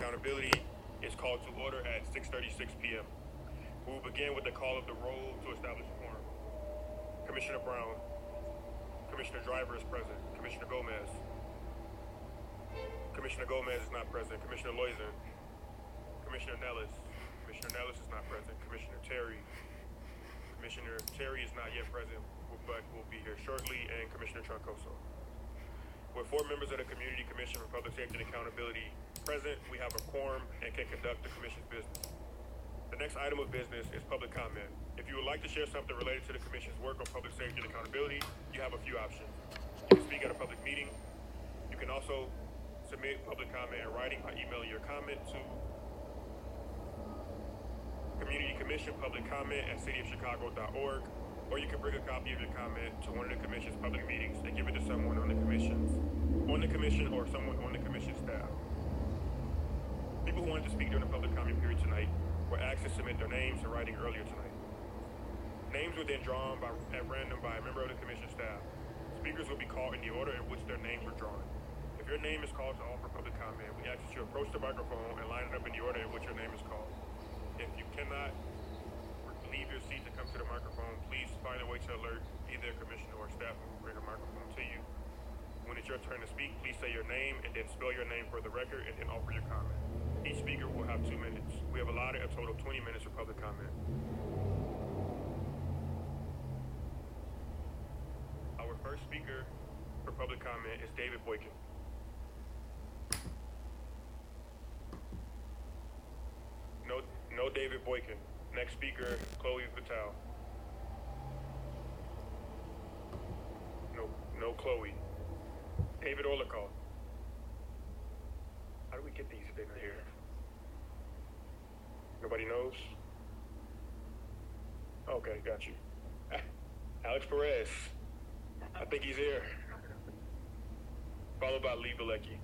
Accountability is called to order at 6:36 p.m. We will begin with the call of the roll to establish quorum. Commissioner Brown. Commissioner Driver is present. Commissioner Gomez. Commissioner Gomez is not present. Commissioner Loizan. Commissioner Nellis. Commissioner Nellis is not present. Commissioner Terry. Commissioner Terry is not yet present, but will be here shortly, and Commissioner Troncoso. With 4 members of the Community Commission for Public Safety and Accountability present, we have a quorum and can conduct the Commission's business. The next item of business is public comment. If you would like to share something related to the Commission's work on public safety and accountability, you have a few options. You can speak at a public meeting. You can also submit public comment in writing by emailing your comment to Community Commission Public Comment at cityofchicago.org, or you can bring a copy of your comment to one of the Commission's public meetings and give it to someone on the Commission or someone on the Commission staff. People who wanted to speak during the public comment period tonight were asked to submit their names in writing earlier tonight. Names were then drawn at random by a member of the Commission staff. Speakers will be called in the order in which their names were drawn. If your name is called to offer public comment, we ask that you approach the microphone and line it up in the order in which your name is called. If you cannot leave your seat to come to the microphone, please find a way to alert either a commissioner or staff who will bring a microphone to you. When it's your turn to speak, please say your name and then spell your name for the record and then offer your comment. Each speaker will have 2 minutes. We have allotted a total of 20 minutes for public comment. Our first speaker for public comment is David Boykin. No David Boykin. Next speaker, Chloe Patel. No Chloe. David Olacott. How do we get these things here? Nobody knows? Okay, got you. Alex Perez. I think he's here. Followed by Lee Bilecki.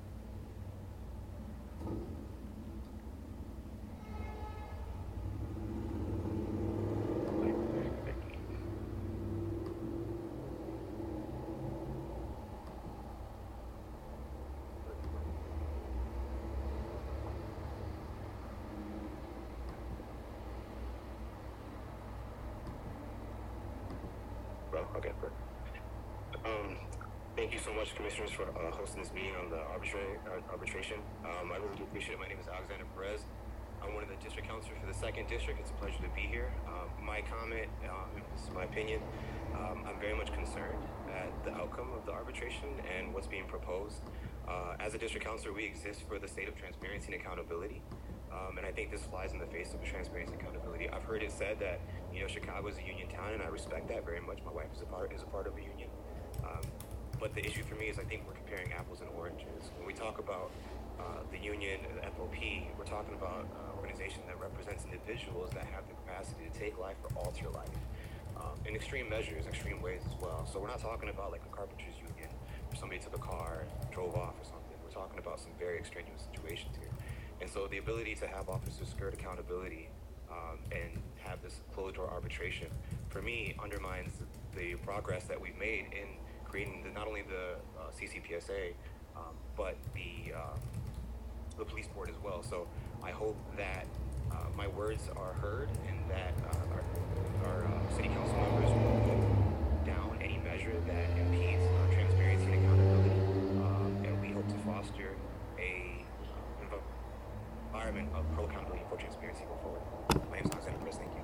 Okay, perfect. Thank you so much, Commissioners, for hosting this meeting on the arbitration. I really do appreciate it. My name is Alexander Perez. I'm one of the district counselors for the 2nd District. It's a pleasure to be here. My comment, this is my opinion, I'm very much concerned at the outcome of the arbitration and what's being proposed. As a district counselor, we exist for the state of transparency and accountability. And I think this flies in the face of transparency and accountability. I've heard it said that, Chicago is a union town, and I respect that very much. My wife is a part of a union. But the issue for me is I think we're comparing apples and oranges. When we talk about the union, the FOP, we're talking about an organization that represents individuals that have the capacity to take life or alter life in extreme measures, extreme ways as well. So we're not talking about like a carpenters union where somebody took a car and drove off or something. We're talking about some very extraneous situations here. And so the ability to have officers skirt accountability and have this closed-door arbitration, for me, undermines the progress that we've made in creating not only the CCPSA, but the police board as well. So I hope that my words are heard and that our city council members will put down any measure that impedes transparency and accountability. And we hope to foster a environment of pro-accountability and pro-transparency going forward. My name is Alexander Perez. Thank you.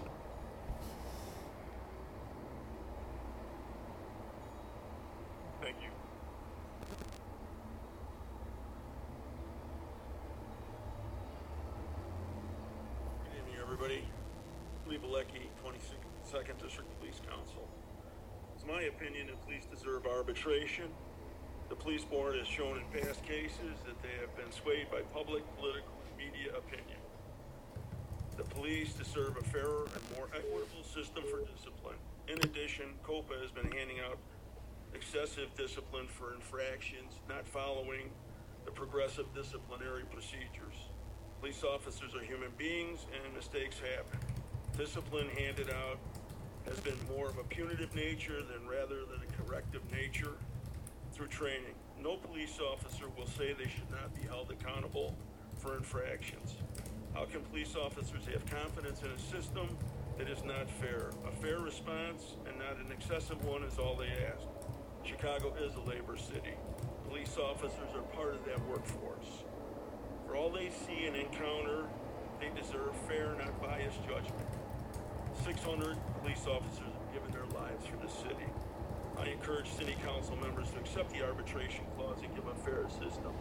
Thank you. Good evening, everybody. Lee Bilecki, 22nd District Police Council. It's my opinion that police deserve arbitration. The police board has shown in past cases that they have been swayed by public, political, and media opinion. The police deserve a fairer and more equitable system for discipline. In addition, COPA has been handing out excessive discipline for infractions, not following the progressive disciplinary procedures. Police officers are human beings and mistakes happen. Discipline handed out has been more of a punitive nature rather than a corrective nature through training. No police officer will say they should not be held accountable for infractions. How can police officers have confidence in a system that is not fair? A fair response and not an excessive one is all they ask. Chicago is a labor city. Police officers are part of that workforce. For all they see and encounter, they deserve fair, not biased judgment. 600 police officers have given their lives for the city. I encourage city council members to accept the arbitration clause and give a fair system.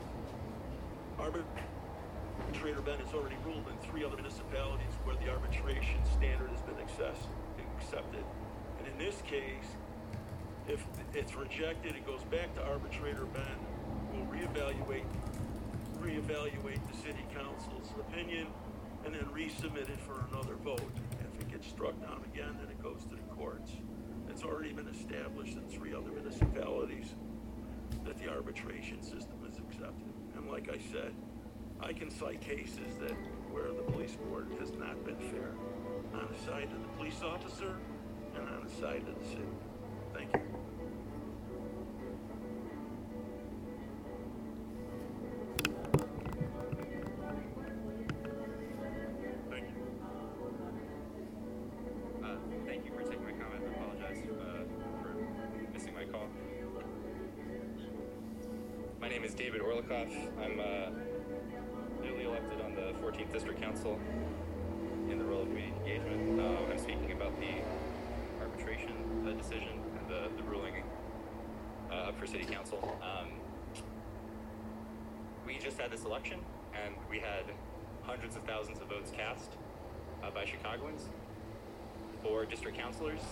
Arbitrator Ben has already ruled in 3 other municipalities where the arbitration standard has been accepted. And in this case, if it's rejected, it goes back to Arbitrator Ben, who will reevaluate the city council's opinion, and then resubmit it for another vote. If it gets struck down again, then it goes to the courts. It's already been established in 3 other municipalities that the arbitration system is accepted. And like I said, I can cite cases that where the police board has not been fair on the side of the police officer and on the side of the city. Thank you. Thank you for taking my comment. I apologize for missing my call. My name is David Orlikoff. I'm newly elected on the 14th District Council in the role of community engagement. I'm speaking about the arbitration decision and the ruling up for City Council. We just had this election, and we had hundreds of thousands of votes cast by Chicagoans for district councilors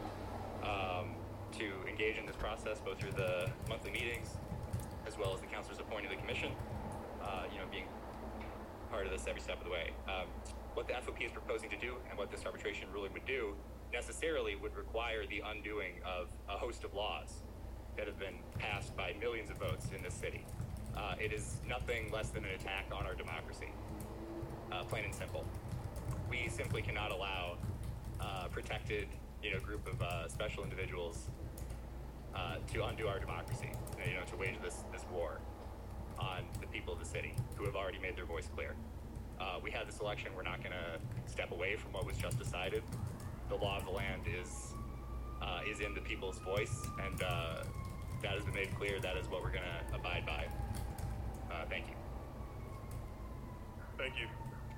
to engage in this process, both through the monthly meetings as well as the councilors appointed to the commission, being part of this every step of the way. What the FOP is proposing to do and what this arbitration ruling would do necessarily would require the undoing of a host of laws that have been passed by millions of votes in this city. It is nothing less than an attack on our democracy, plain and simple. We simply cannot allow protected, group of special individuals to undo our democracy, to wage this war on the people of the city who have already made their voice clear. We had this election. We're not going to step away from what was just decided. The law of the land is in the people's voice, and that has been made clear. That is what we're going to abide by. Thank you. Thank you.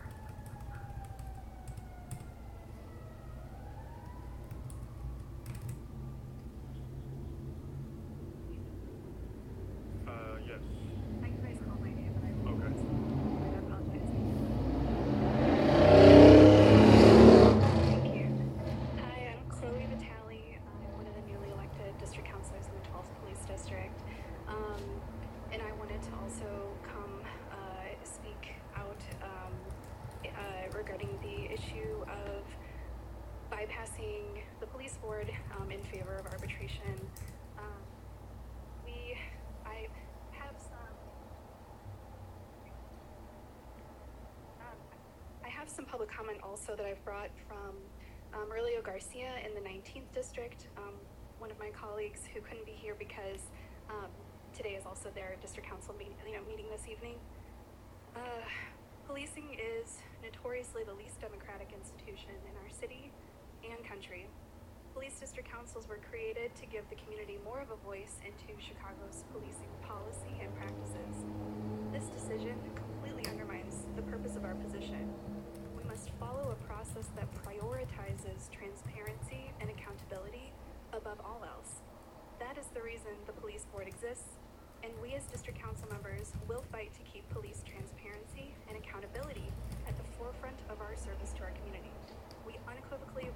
Yes. I can always call my name, but I will. Okay. I apologize. Thank you. Hi, I'm Chloe Vitale. I'm one of the newly elected district councilors in the 12th Police District. And I wanted to also come speak out regarding the issue of bypassing the police board in favor of arbitration. I have some public comment also that I've brought from Aurelio Garcia in the 19th District, one of my colleagues who couldn't be here because today is also their district council meeting this evening. Policing is notoriously the least democratic institution in our city and country. Police district councils were created to give the community more of a voice into Chicago's policing policy and practices. This decision completely undermines the purpose of our position. We must follow a process that prioritizes transparency and accountability above all else. That is the reason the police board exists, and we as district council members will fight to keep police transparency and accountability at the forefront of our service to our community. We unequivocally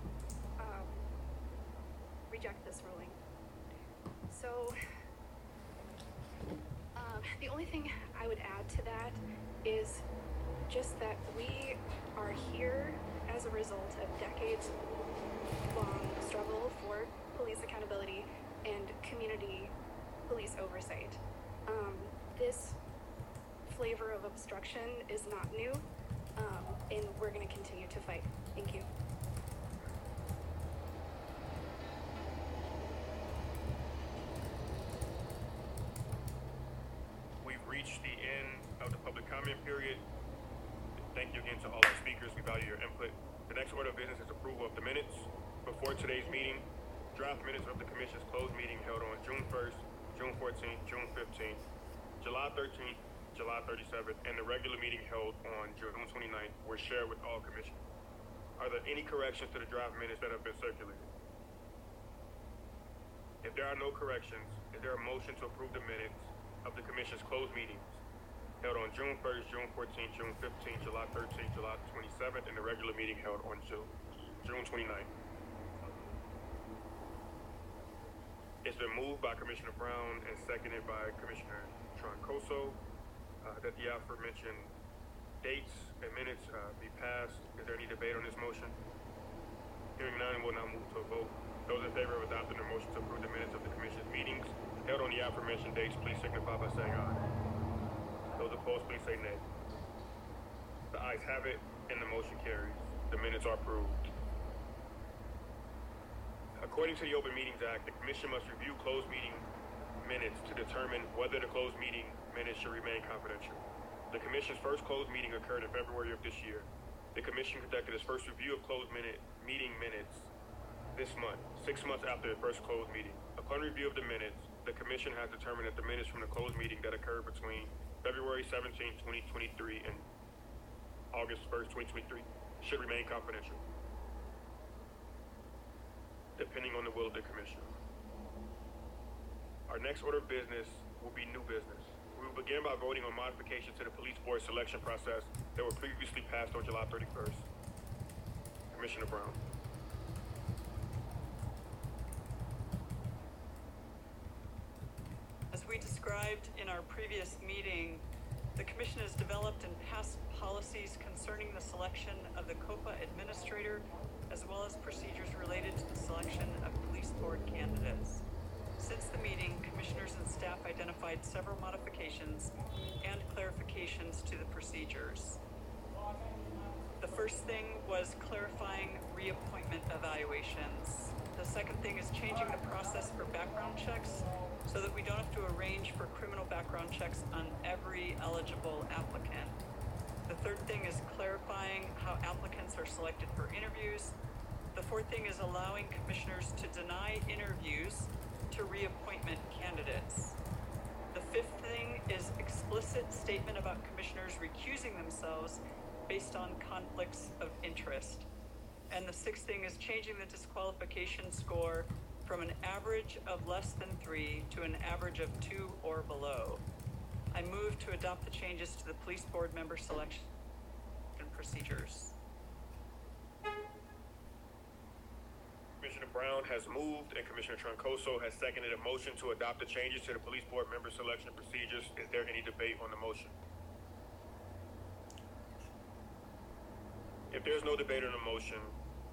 reject this ruling. So, the only thing I would add to that is just that we are here as a result of decades-long struggle for police accountability and community police oversight. This flavor of obstruction is not new, and we're going to continue to fight. Thank you. We've reached the end of the public comment period. Thank you again to all our speakers. We value your input. The next order of business is approval of the minutes. Before today's meeting, draft minutes of the Commission's closed meeting held on June 1st, June 14th, June 15th, July 13th, July 37th, and the regular meeting held on June 29th were shared with all commissioners. Are there any corrections to the draft minutes that have been circulated? If there are no corrections, is there a motion to approve the minutes of the Commission's closed meetings held on June 1st, June 14th, June 15th, July 13th, July 27th, and the regular meeting held on June 29th? It's been moved by Commissioner Brown and seconded by Commissioner Troncoso that the aforementioned dates and minutes be passed. Is there any debate on this motion? Hearing none, we'll now move to a vote. Those in favor of adopting the motion to approve the minutes of the Commission's meetings held on the aforementioned dates, please signify by saying aye. Those opposed, please say nay. The ayes have it, and the motion carries. The minutes are approved. According to the Open Meetings Act, the Commission must review closed meeting minutes to determine whether the closed meeting minutes should remain confidential. The Commission's first closed meeting occurred in February of this year. The Commission conducted its first review of closed meeting minutes this month, 6 months after the first closed meeting. Upon review of the minutes, the Commission has determined that the minutes from the closed meeting that occurred between February 17, 2023 and August 1st, 2023 should remain confidential, depending on the will of the Commission. Our next order of business will be new business. We will begin by voting on modifications to the police board selection process that were previously passed on July 31st. Commissioner Brown. As we described in our previous meeting, the Commission has developed and passed policies concerning the selection of the COPA administrator, as well as procedures related to the selection of police board candidates. Since the meeting, commissioners and staff identified several modifications and clarifications to the procedures. The first thing was clarifying reappointment evaluations. The second thing is changing the process for background checks so that we don't have to arrange for criminal background checks on every eligible applicant. The third thing is clarifying how applicants are selected for interviews. The fourth thing is allowing commissioners to deny interviews to reappointment candidates. The fifth thing is explicit statement about commissioners recusing themselves based on conflicts of interest. And the sixth thing is changing the disqualification score from an average of less than 3 to an average of 2 or below. I move to adopt the changes to the police board member selection procedures. Commissioner Brown has moved and Commissioner Troncoso has seconded a motion to adopt the changes to the police board member selection procedures. Is there any debate on the motion? If there's no debate on the motion,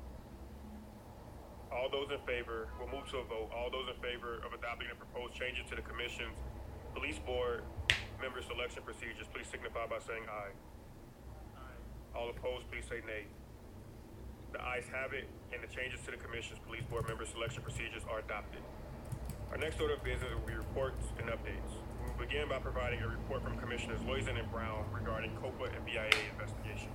all those in favor, we'll move to a vote. All those in favor of adopting the proposed changes to the Commission's police board member selection procedures, please signify by saying aye. Aye. All opposed, please say nay. The ayes have it, and the changes to the Commission's police board member selection procedures are adopted. Our next order of business will be reports and updates. We will begin by providing a report from Commissioners Loizan and Brown regarding COPA and BIA investigations.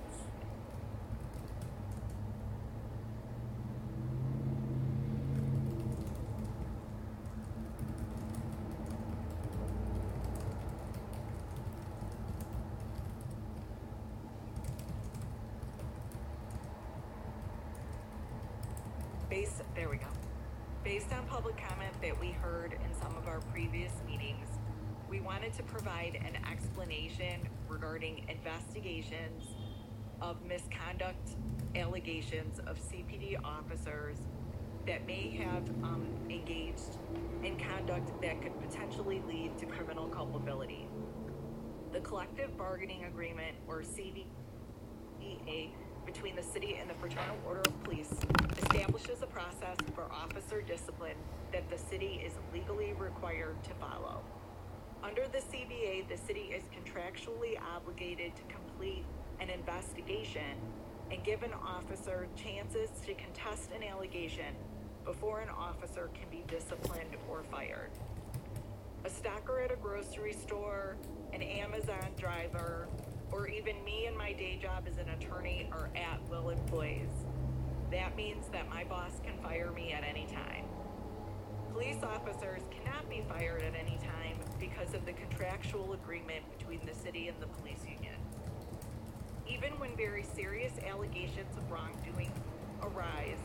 Based on public comment that we heard in some of our previous meetings, we wanted to provide an explanation regarding investigations of misconduct allegations of CPD officers that may have engaged in conduct that could potentially lead to criminal culpability. The collective bargaining agreement, or CBA, between the city and the Fraternal Order of Police establishes a process for officer discipline that the city is legally required to follow. Under the CBA, the city is contractually obligated to complete an investigation and give an officer chances to contest an allegation before an officer can be disciplined or fired. a stocker at a grocery store, an Amazon driver, or even me in my day job as an attorney are at-will employees. That means that my boss can fire me at any time. Police officers cannot be fired at any time because of the contractual agreement between the city and the police union. Even when very serious allegations of wrongdoing arise,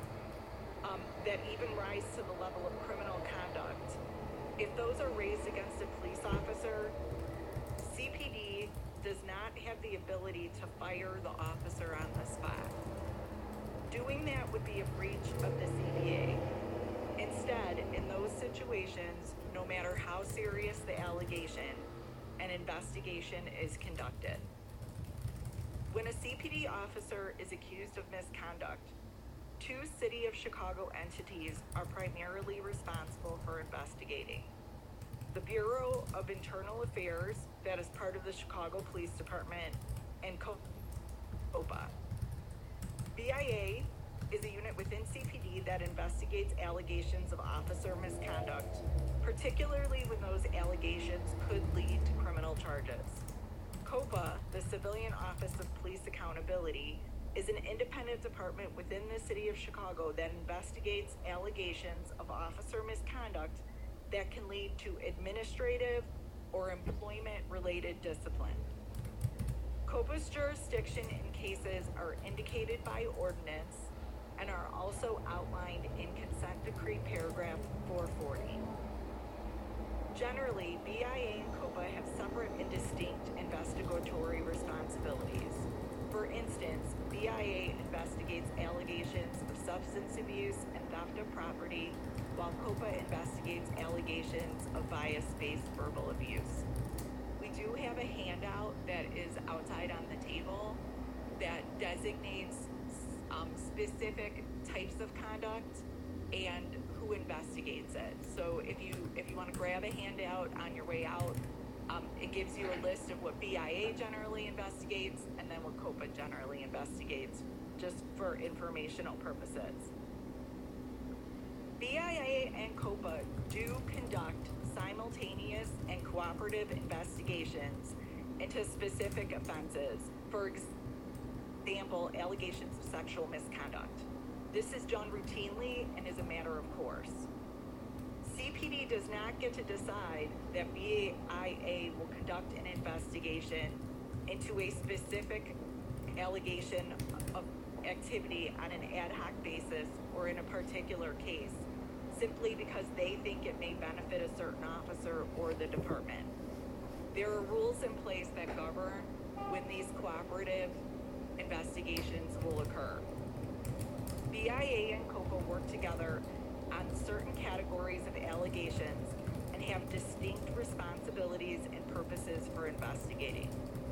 that even rise to the level of criminal conduct, if those are raised against a police officer, CPD does not have the ability to fire the officer on the spot. Doing that would be a breach of the CBA. Instead, in those situations, no matter how serious the allegation, an investigation is conducted. When a CPD officer is accused of misconduct, two City of Chicago entities are primarily responsible for investigating. The Bureau of Internal Affairs, that is part of the Chicago Police Department, and COPA. BIA is a unit within CPD that investigates allegations of officer misconduct, particularly when those allegations could lead to criminal charges. COPA, the Civilian Office of Police Accountability, is an independent department within the City of Chicago that investigates allegations of officer misconduct that can lead to administrative or employment-related discipline. COPA's jurisdiction in cases are indicated by ordinance and are also outlined in Consent Decree Paragraph 440. Generally, BIA and COPA have separate and distinct investigatory responsibilities. For instance, BIA investigates allegations of substance abuse and theft of property, while COPA investigates allegations of bias-based verbal abuse. We do have a handout that is outside on the table that designates specific types of conduct and who investigates it. So if you want to grab a handout on your way out, it gives you a list of what BIA generally investigates and then what COPA generally investigates, just for informational purposes. BIA and COPA do conduct simultaneous and cooperative investigations into specific offenses. For example, allegations of sexual misconduct. This is done routinely and is a matter of course. CPD does not get to decide that BIA will conduct an investigation into a specific allegation of activity on an ad hoc basis or in a particular case, simply because they think it may benefit a certain officer or the department. There are rules in place that govern when these cooperative investigations will occur. BIA and COPA work together on certain categories of allegations and have distinct responsibilities and purposes for investigating.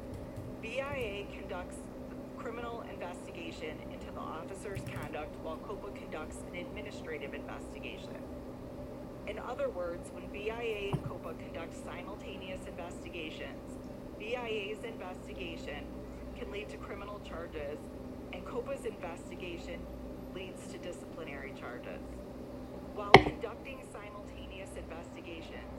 BIA conducts the criminal investigation into the officer's conduct while COPA conducts an administrative investigation. In other words, when BIA and COPA conduct simultaneous investigations, BIA's investigation can lead to criminal charges and COPA's investigation leads to disciplinary charges. While conducting simultaneous investigations,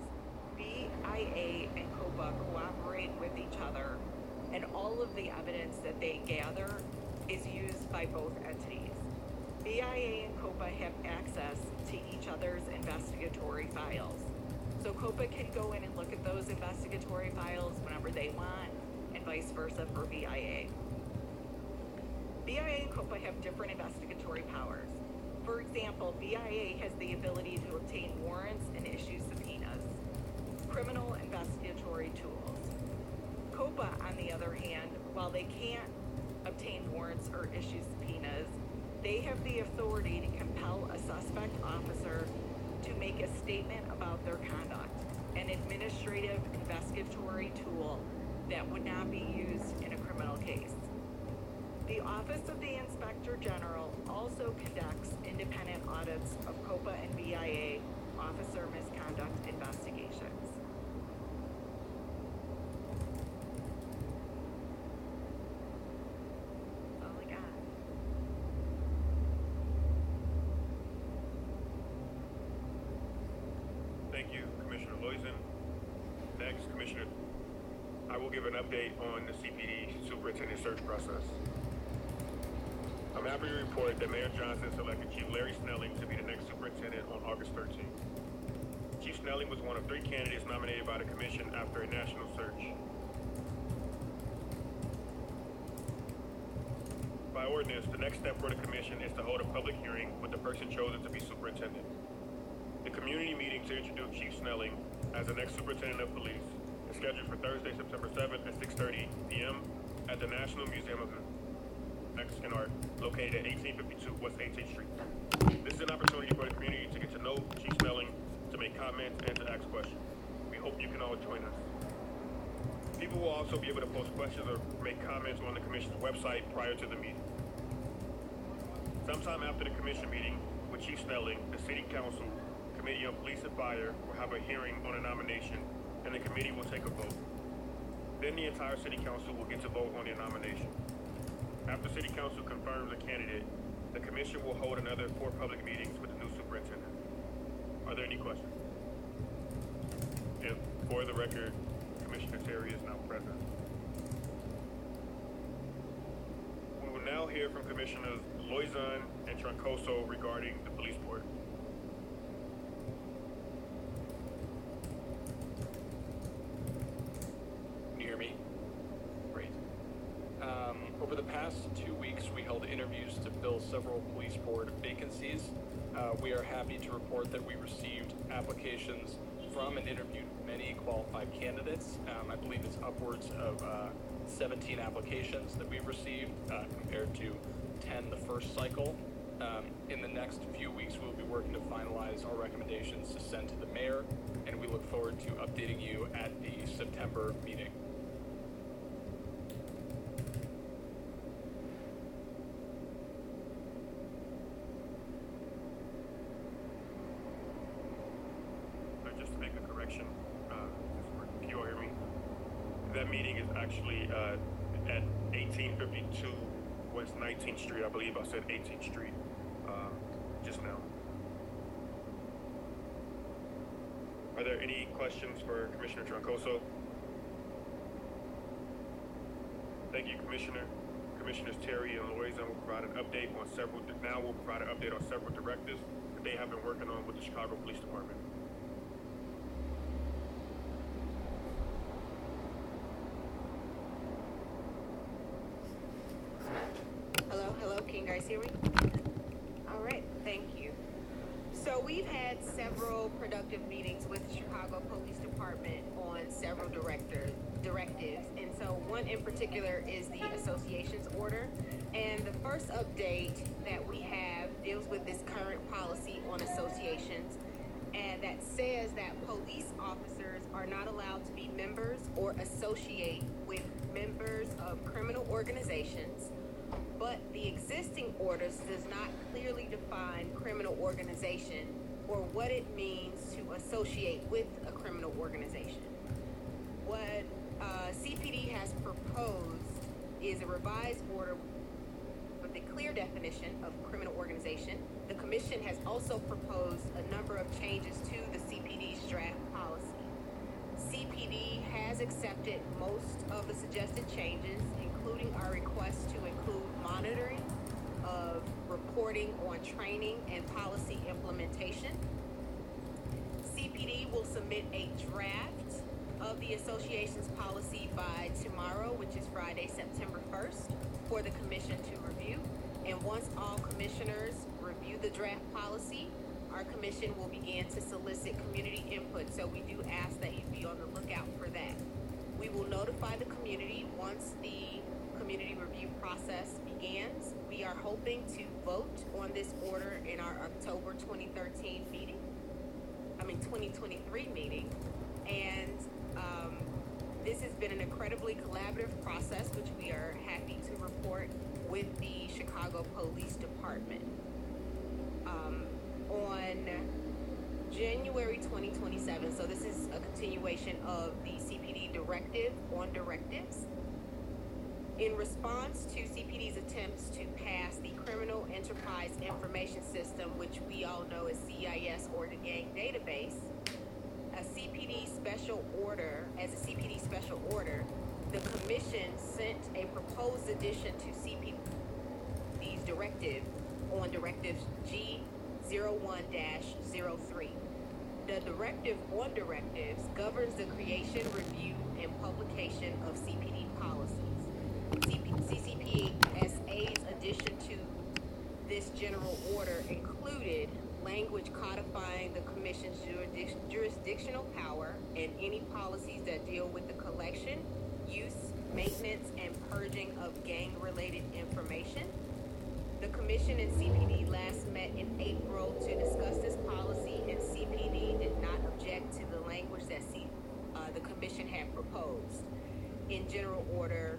BIA and COPA cooperate with each other, and all of the evidence that they gather is used by both entities. BIA and COPA have access to each other's investigatory files. So COPA can go in and look at those investigatory files whenever they want, and vice versa for BIA. BIA and COPA have different investigatory powers. For example, BIA has the ability to obtain warrants and issue subpoenas, criminal investigatory tools. COPA, on the other hand, while they can't obtain warrants or issue subpoenas, they have the authority to compel a suspect officer to make a statement about their conduct, an administrative investigatory tool that would not be used in a criminal case. The Office of the Inspector General also conducts independent audits of COPA and BIA officer misconduct investigations. That's all I got. Thank you, Commissioner Loizen. Next, Commissioner, I will give an update on the CPD superintendent search process. I'm happy to report that Mayor Johnson selected Chief Larry Snelling to be the next superintendent on August 13th. Chief Snelling was one of 3 candidates nominated by the commission after a national search. By ordinance, the next step for the commission is to hold a public hearing with the person chosen to be superintendent. The community meeting to introduce Chief Snelling as the next superintendent of police is scheduled for Thursday, September 7th at 6:30 p.m. at the National Museum of X and Art, located at 1852 West 18th Street. This is an opportunity for the community to get to know Chief Snelling, to make comments, and to ask questions. We hope you can all join us. People will also be able to post questions or make comments on the commission's website prior to the meeting. Sometime after the commission meeting with Chief Snelling, the City Council Committee on Police and Fire will have a hearing on a nomination, and the committee will take a vote. Then the entire City Council will get to vote on the nomination. After City Council confirms a candidate, the commission will hold another 4 public meetings with the new superintendent. Are there any questions? And for the record, Commissioner Terry is now present. We will now hear from Commissioners Loizen and Troncoso regarding the police board. Can you hear me? Great. Over the past 2 weeks, we held interviews to fill several police board vacancies. We are happy to report that we received applications from and interviewed many qualified candidates. I believe it's upwards of 17 applications that we've received compared to 10 the first cycle. In the next few weeks, we'll be working to finalize our recommendations to send to the mayor, and we look forward to updating you at the September meeting. Just to make a correction, can you all hear me? That meeting is actually at 1852 West 19th Street. I believe I said 18th Street just now. Are there any questions for Commissioner Troncoso? Thank you, Commissioner. Commissioners Terry and Loizen will provide an update on several directives that they have been working on with the Chicago Police Department. Hello, can you guys hear me? All right, thank you. So we've had several productive meetings with the Chicago Police Department on several directives, and so one in particular is the associations order. And the first update that we have deals with this current policy on associations, and that says that police officers are not allowed to be members or associate with members of criminal organizations. But the existing orders does not clearly define criminal organization or what it means to associate with a criminal organization. What CPD has proposed is a revised order with a clear definition of criminal organization. The Commission has also proposed a number of changes to the CPD's draft policy. CPD has accepted most of the suggested changes, including our request to include monitoring of reporting on training and policy implementation. CPD will submit a draft of the association's policy by tomorrow, which is Friday, September 1st, for the Commission to review. And once all commissioners review the draft policy, our commission will begin to solicit community input. So we do ask that you be on the lookout for that. We will notify the community once the community review process begins. We are hoping to vote on this order in our October 2023 meeting. And this has been an incredibly collaborative process, which we are happy to report with the Chicago Police Department. On January 2027, so this is a continuation of the CPD directive on directives. In response to CPD's attempts to pass the Criminal Enterprise Information System, which we all know as CIS, or the Gang Database, CPD special order, as a CPD special order, the commission sent a proposed addition to CPD's directive on Directive G01-03. The directive on directives governs the creation, review, and publication of CPD policies. CCPSA's addition to this general order included language codifying the commission's jurisdictional power and any policies that deal with the collection, use, maintenance, and purging of gang-related information. The commission and CPD last met in April to discuss this policy, and CPD did not object to the language that the commission had proposed in General Order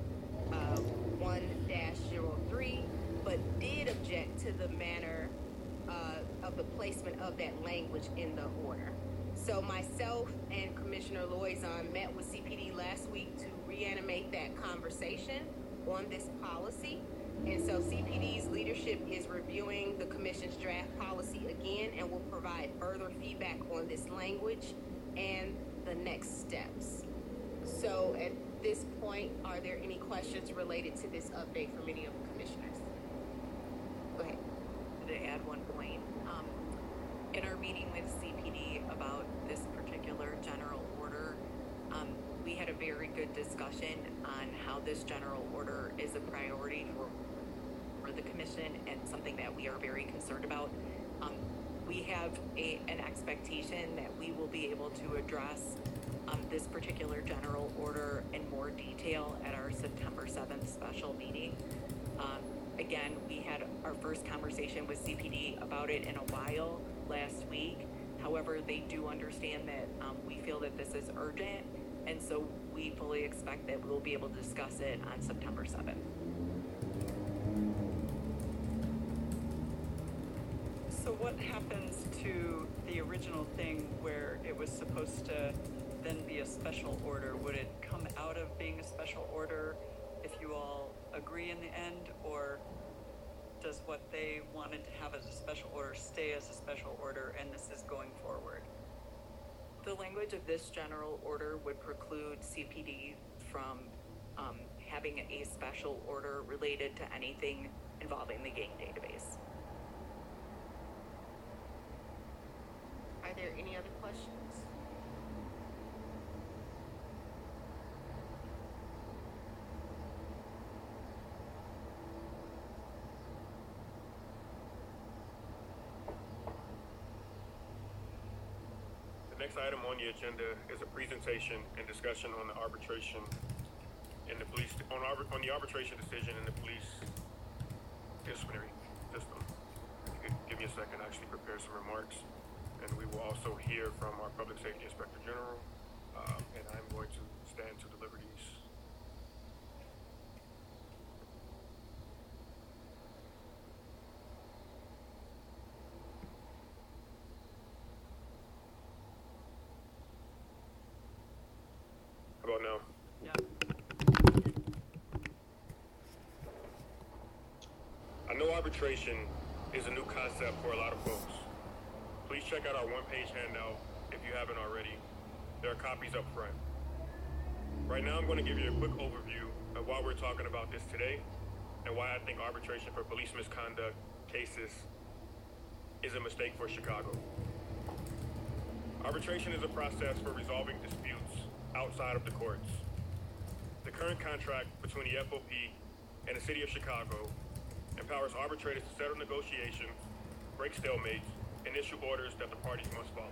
1-03, but did object to the manner of the placement of that language in the order. So myself and Commissioner Loizon met with CPD last week to reanimate that conversation on this policy. And so CPD's leadership is reviewing the commission's draft policy again and will provide further feedback on this language and the next steps. So at this point, are there any questions related to this update from any of the commissioners? Go ahead. To add one point, in our meeting with CPD about this particular general order, we had a very good discussion on how this general order is a priority for the commission and something that we are very concerned about. We have an expectation that we will be able to address this particular general order in more detail at our September 7th special meeting. Again, we had our first conversation with CPD about it in a while last week. However, they do understand that we feel that this is urgent, and so we fully expect that we'll be able to discuss it on September 7th. So what happens to the original thing where it was supposed to then be a special order? Would it come out of being a special order if you all agree in the end, or does what they wanted to have as a special order stay as a special order and this is going forward? The language of this general order would preclude CPD from having a special order related to anything involving the gang database. Are there any other questions? The next item on the agenda is a presentation and discussion on the arbitration in the police, on the arbitration decision in the police disciplinary system. If you could give me a second, I actually prepare some remarks, and we will also hear from our Public Safety Inspector General, and I'm going to stand to deliver these. How about now? Yeah. I know arbitration is a new concept for a lot of folks. Please check out our one-page handout if you haven't already. There are copies up front. Right now, I'm going to give you a quick overview of why we're talking about this today and why I think arbitration for police misconduct cases is a mistake for Chicago. Arbitration is a process for resolving disputes outside of the courts. The current contract between the FOP and the City of Chicago empowers arbitrators to settle negotiations, break stalemates, and issue orders that the parties must follow.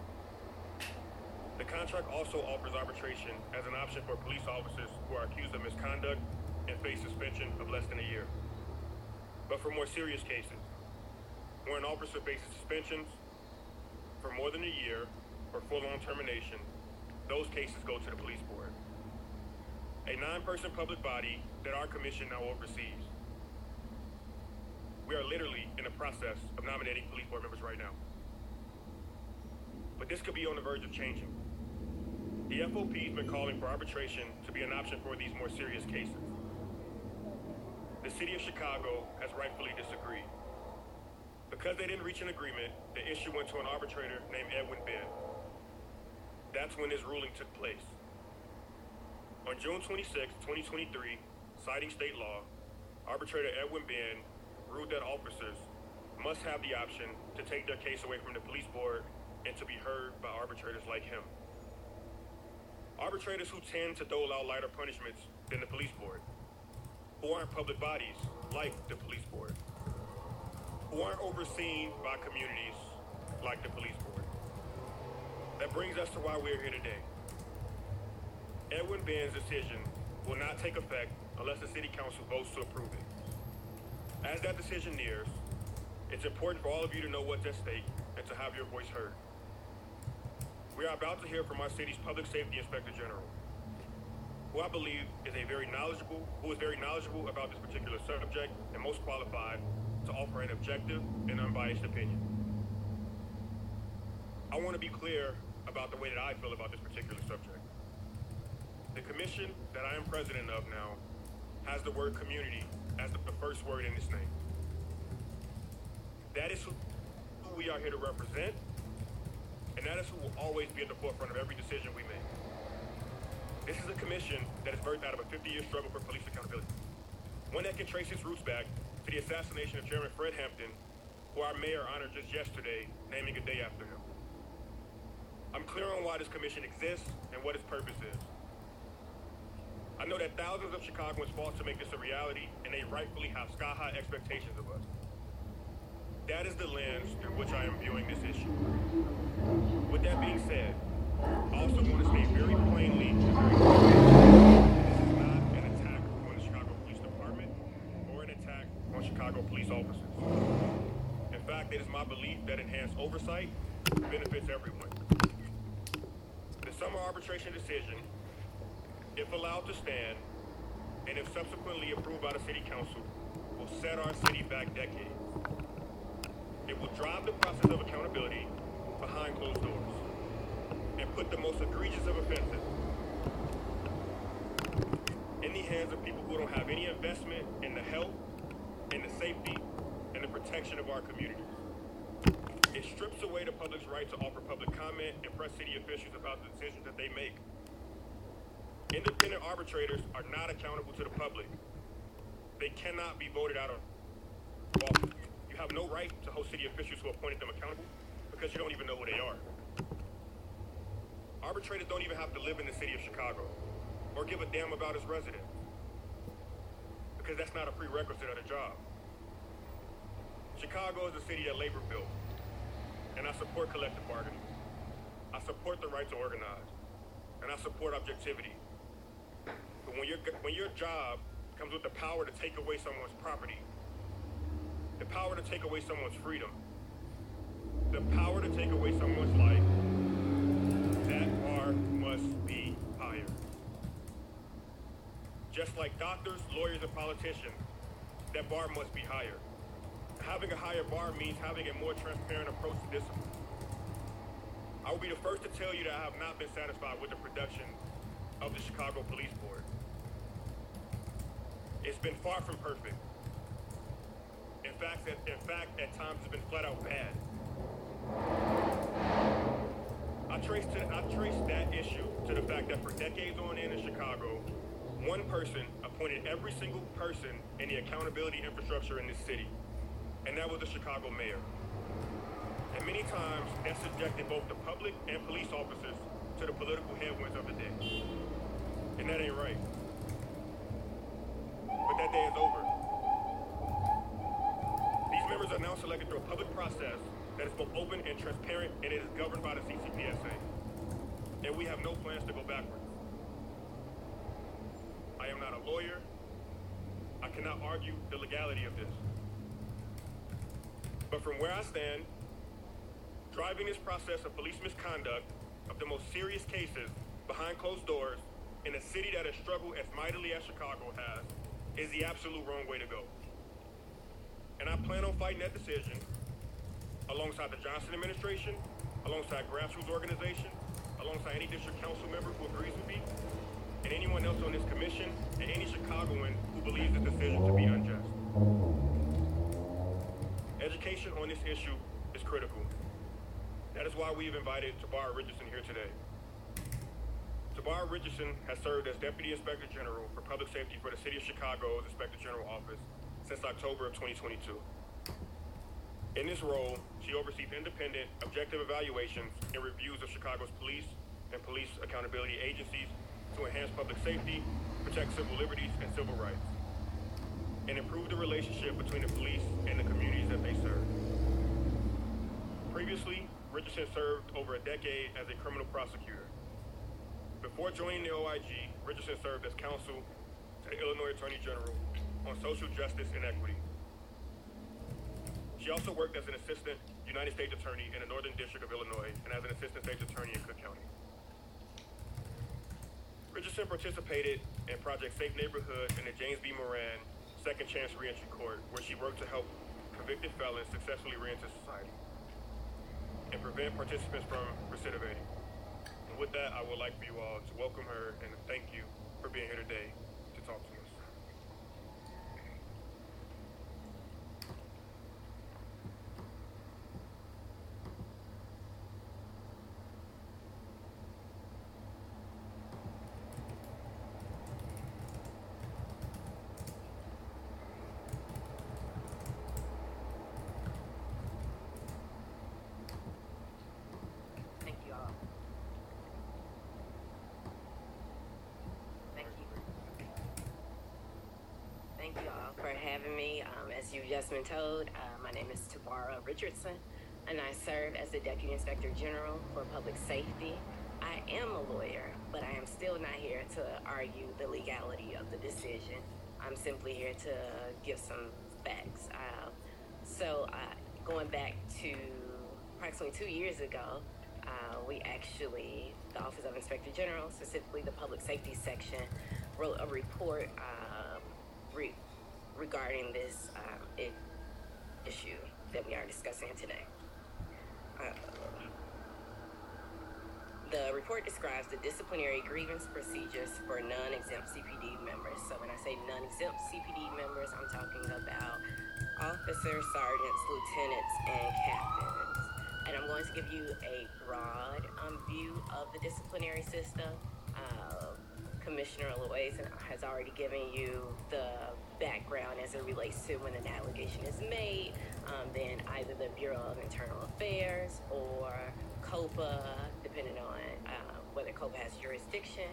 The contract also offers arbitration as an option for police officers who are accused of misconduct and face suspension of less than a year. But for more serious cases, where an officer faces suspensions for more than a year or full-on termination, those cases go to the police board, a 9-person public body that our commission now oversees. We are literally in the process of nominating police board members right now. But this could be on the verge of changing. The FOP has been calling for arbitration to be an option for these more serious cases. The City of Chicago has rightfully disagreed. Because they didn't reach an agreement, the issue went to an arbitrator named Edwin Bibb. That's when this ruling took place. On June 26, 2023, citing state law, arbitrator Edwin Benn ruled that officers must have the option to take their case away from the police board and to be heard by arbitrators like him. Arbitrators who tend to dole out lighter punishments than the police board, who aren't public bodies like the police board, who aren't overseen by communities like the police board. That brings us to why we're here today. Edwin Benn's decision will not take effect unless the City Council votes to approve it. As that decision nears, it's important for all of you to know what's at stake and to have your voice heard. We are about to hear from our city's Public Safety Inspector General, who I believe is very knowledgeable about this particular subject and most qualified to offer an objective and unbiased opinion. I want to be clear about the way that I feel about this particular subject. The commission that I am president of now has the word community as the first word in its name. That is who we are here to represent, and that is who will always be at the forefront of every decision we make. This is a commission that is birthed out of a 50-year struggle for police accountability, one that can trace its roots back to the assassination of Chairman Fred Hampton, who our mayor honored just yesterday, naming a day after him. I'm clear on why this commission exists and what its purpose is. I know that thousands of Chicagoans fought to make this a reality, and they rightfully have sky-high expectations of us. That is the lens through which I am viewing this issue. With that being said, I also want to state very plainly and very clearly, this is not an attack on the Chicago Police Department or an attack on Chicago police officers. In fact, it is my belief that enhanced oversight benefits everyone. The summer arbitration decision, if allowed to stand, and if subsequently approved by the City Council, will set our city back decades. It will drive the process of accountability behind closed doors and put the most egregious of offenses in the hands of people who don't have any investment in the health, in the safety, and the protection of our communities. It strips away the public's right to offer public comment and press city officials about the decisions that they make. Independent arbitrators are not accountable to the public. They cannot be voted out of office. You have no right to hold city officials who appointed them accountable because you don't even know who they are. Arbitrators don't even have to live in the city of Chicago or give a damn about its residents because that's not a prerequisite of the job. Chicago is a city that labor built, and I support collective bargaining. I support the right to organize, and I support objectivity. But when your job comes with the power to take away someone's property, the power to take away someone's freedom, the power to take away someone's life, that bar must be higher. Just like doctors, lawyers, and politicians, that bar must be higher. Having a higher bar means having a more transparent approach to discipline. I will be the first to tell you that I have not been satisfied with the production of the Chicago Police Board. It's been far from perfect. In fact, at times it's been flat out bad. I traced that issue to the fact that for decades on end in Chicago, one person appointed every single person in the accountability infrastructure in this city, and that was the Chicago mayor. And many times that subjected both the public and police officers to the political headwinds of the day. And that ain't right. But that day is over. These members are now selected through a public process that is both open and transparent, and it is governed by the CCPSA. And we have no plans to go backwards. I am not a lawyer. I cannot argue the legality of this. But from where I stand, driving this process of police misconduct of the most serious cases behind closed doors in a city that has struggled as mightily as Chicago has is the absolute wrong way to go. And I plan on fighting that decision alongside the Johnson administration, alongside grassroots organizations, alongside any district council member who agrees with me, and anyone else on this commission, and any Chicagoan who believes this decision to be unjust. Education on this issue is critical. That is why we have invited Tabara Richardson here today. Tabar Richardson has served as Deputy Inspector General for Public Safety for the City of Chicago's Inspector General Office since October of 2022. In this role, she oversees independent, objective evaluations and reviews of Chicago's police and police accountability agencies to enhance public safety, protect civil liberties and civil rights, and improve the relationship between the police and the communities that they serve. Previously, Richardson served over a decade as a criminal prosecutor. Before joining the OIG, Richardson served as counsel to the Illinois Attorney General on social justice and equity. She also worked as an assistant United States Attorney in the Northern District of Illinois and as an assistant state's attorney in Cook County. Richardson participated in Project Safe Neighborhood in the James B. Moran Second Chance Reentry Court, where she worked to help convicted felons successfully reenter society and prevent participants from recidivating. And with that, I would like for you all to welcome her and thank you for being here today to talk to us. Thank you all. Thank you all for having me. As you've just been told, my name is Tabara Richardson, and I serve as the Deputy Inspector General for Public Safety. I am a lawyer, but I am still not here to argue the legality of the decision. I'm simply here to give some facts. Going back to approximately 2 years ago, the Office of Inspector General, specifically the Public Safety Section, wrote a report regarding this issue that we are discussing today. The report describes the disciplinary grievance procedures for non-exempt CPD members. So when I say non-exempt CPD members, I'm talking about officers, sergeants, lieutenants, and captains. And I'm going to give you a broad view of the disciplinary system. Commissioner Loaiza has already given you the background as it relates to when an allegation is made. Then either the Bureau of Internal Affairs or COPA, depending on whether COPA has jurisdiction,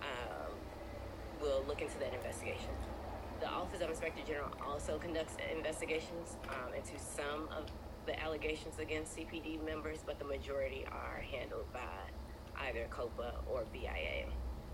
will look into that investigation. The Office of Inspector General also conducts investigations into some of the allegations against CPD members, but the majority are handled by either COPA or BIA.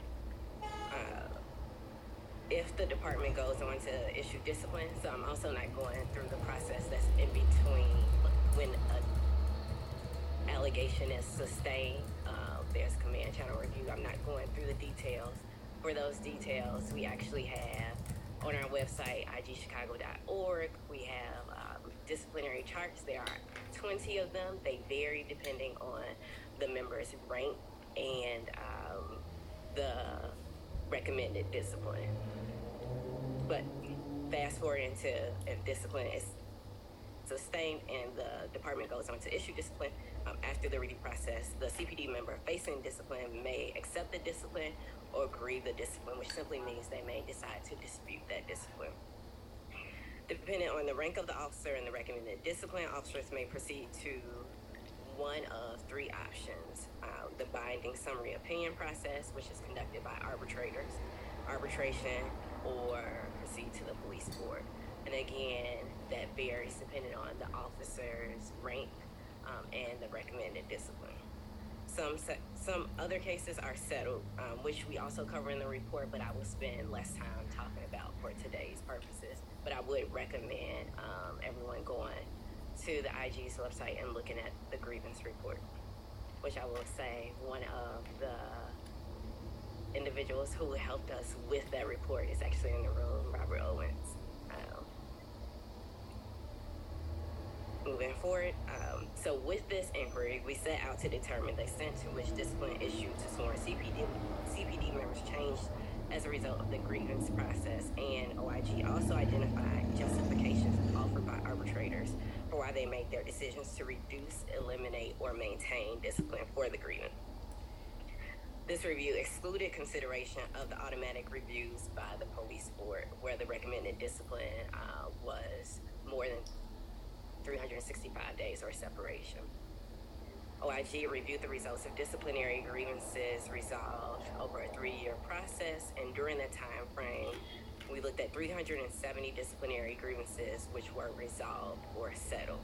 If the department goes on to issue discipline, so I'm also not going through the process that's in between when an allegation is sustained. There's command channel review. I'm not going through the details. For those details, we actually have on our website, igchicago.org, we have disciplinary charts. There are 20 of them. They vary depending on the member's rank and the recommended discipline. But fast forward into if discipline is sustained and the department goes on to issue discipline, after the review process, the CPD member facing discipline may accept the discipline or grieve the discipline, which simply means they may decide to dispute that discipline. Depending on the rank of the officer and the recommended discipline, officers may proceed to one of three options. The binding summary opinion process, which is conducted by arbitrators, arbitration, or proceed to the police board. And again, that varies depending on the officer's rank and the recommended discipline. Some other cases are settled, which we also cover in the report, but I will spend less time talking about for today's purposes. But I would recommend everyone going to the IG's website and looking at the grievance report, which I will say one of the individuals who helped us with that report is actually in the room, Robert Owens. Moving forward, so with this inquiry, we set out to determine the extent to which discipline issued to sworn CPD members changed as a result of the grievance process, and OIG also identified justifications offered by arbitrators for why they made their decisions to reduce, eliminate, or maintain discipline for the grievance. This review excluded consideration of the automatic reviews by the police board, where the recommended discipline was more than 365 days or separation. OIG reviewed the results of disciplinary grievances resolved over a 3-year process, and during that time frame, we looked at 370 disciplinary grievances which were resolved or settled.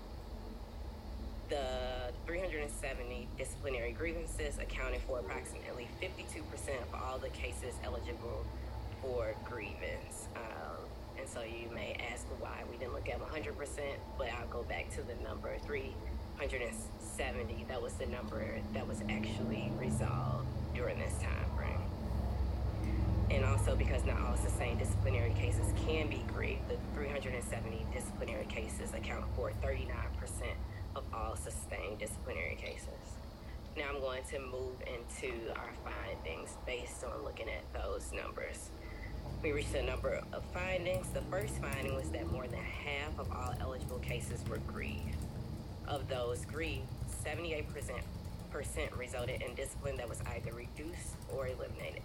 The 370 disciplinary grievances accounted for approximately 52% of all the cases eligible for grievance. And so you may ask why we didn't look at 100%, but I'll go back to the number 370. That was the number that was actually resolved during this time frame. And also because not all sustained disciplinary cases can be grieved, the 370 disciplinary cases account for 39% of all sustained disciplinary cases. Now I'm going to move into our findings based on looking at those numbers. We reached a number of findings. The first finding was that more than half of all eligible cases were grieved. Of those grieved, 78% resulted in discipline that was either reduced or eliminated.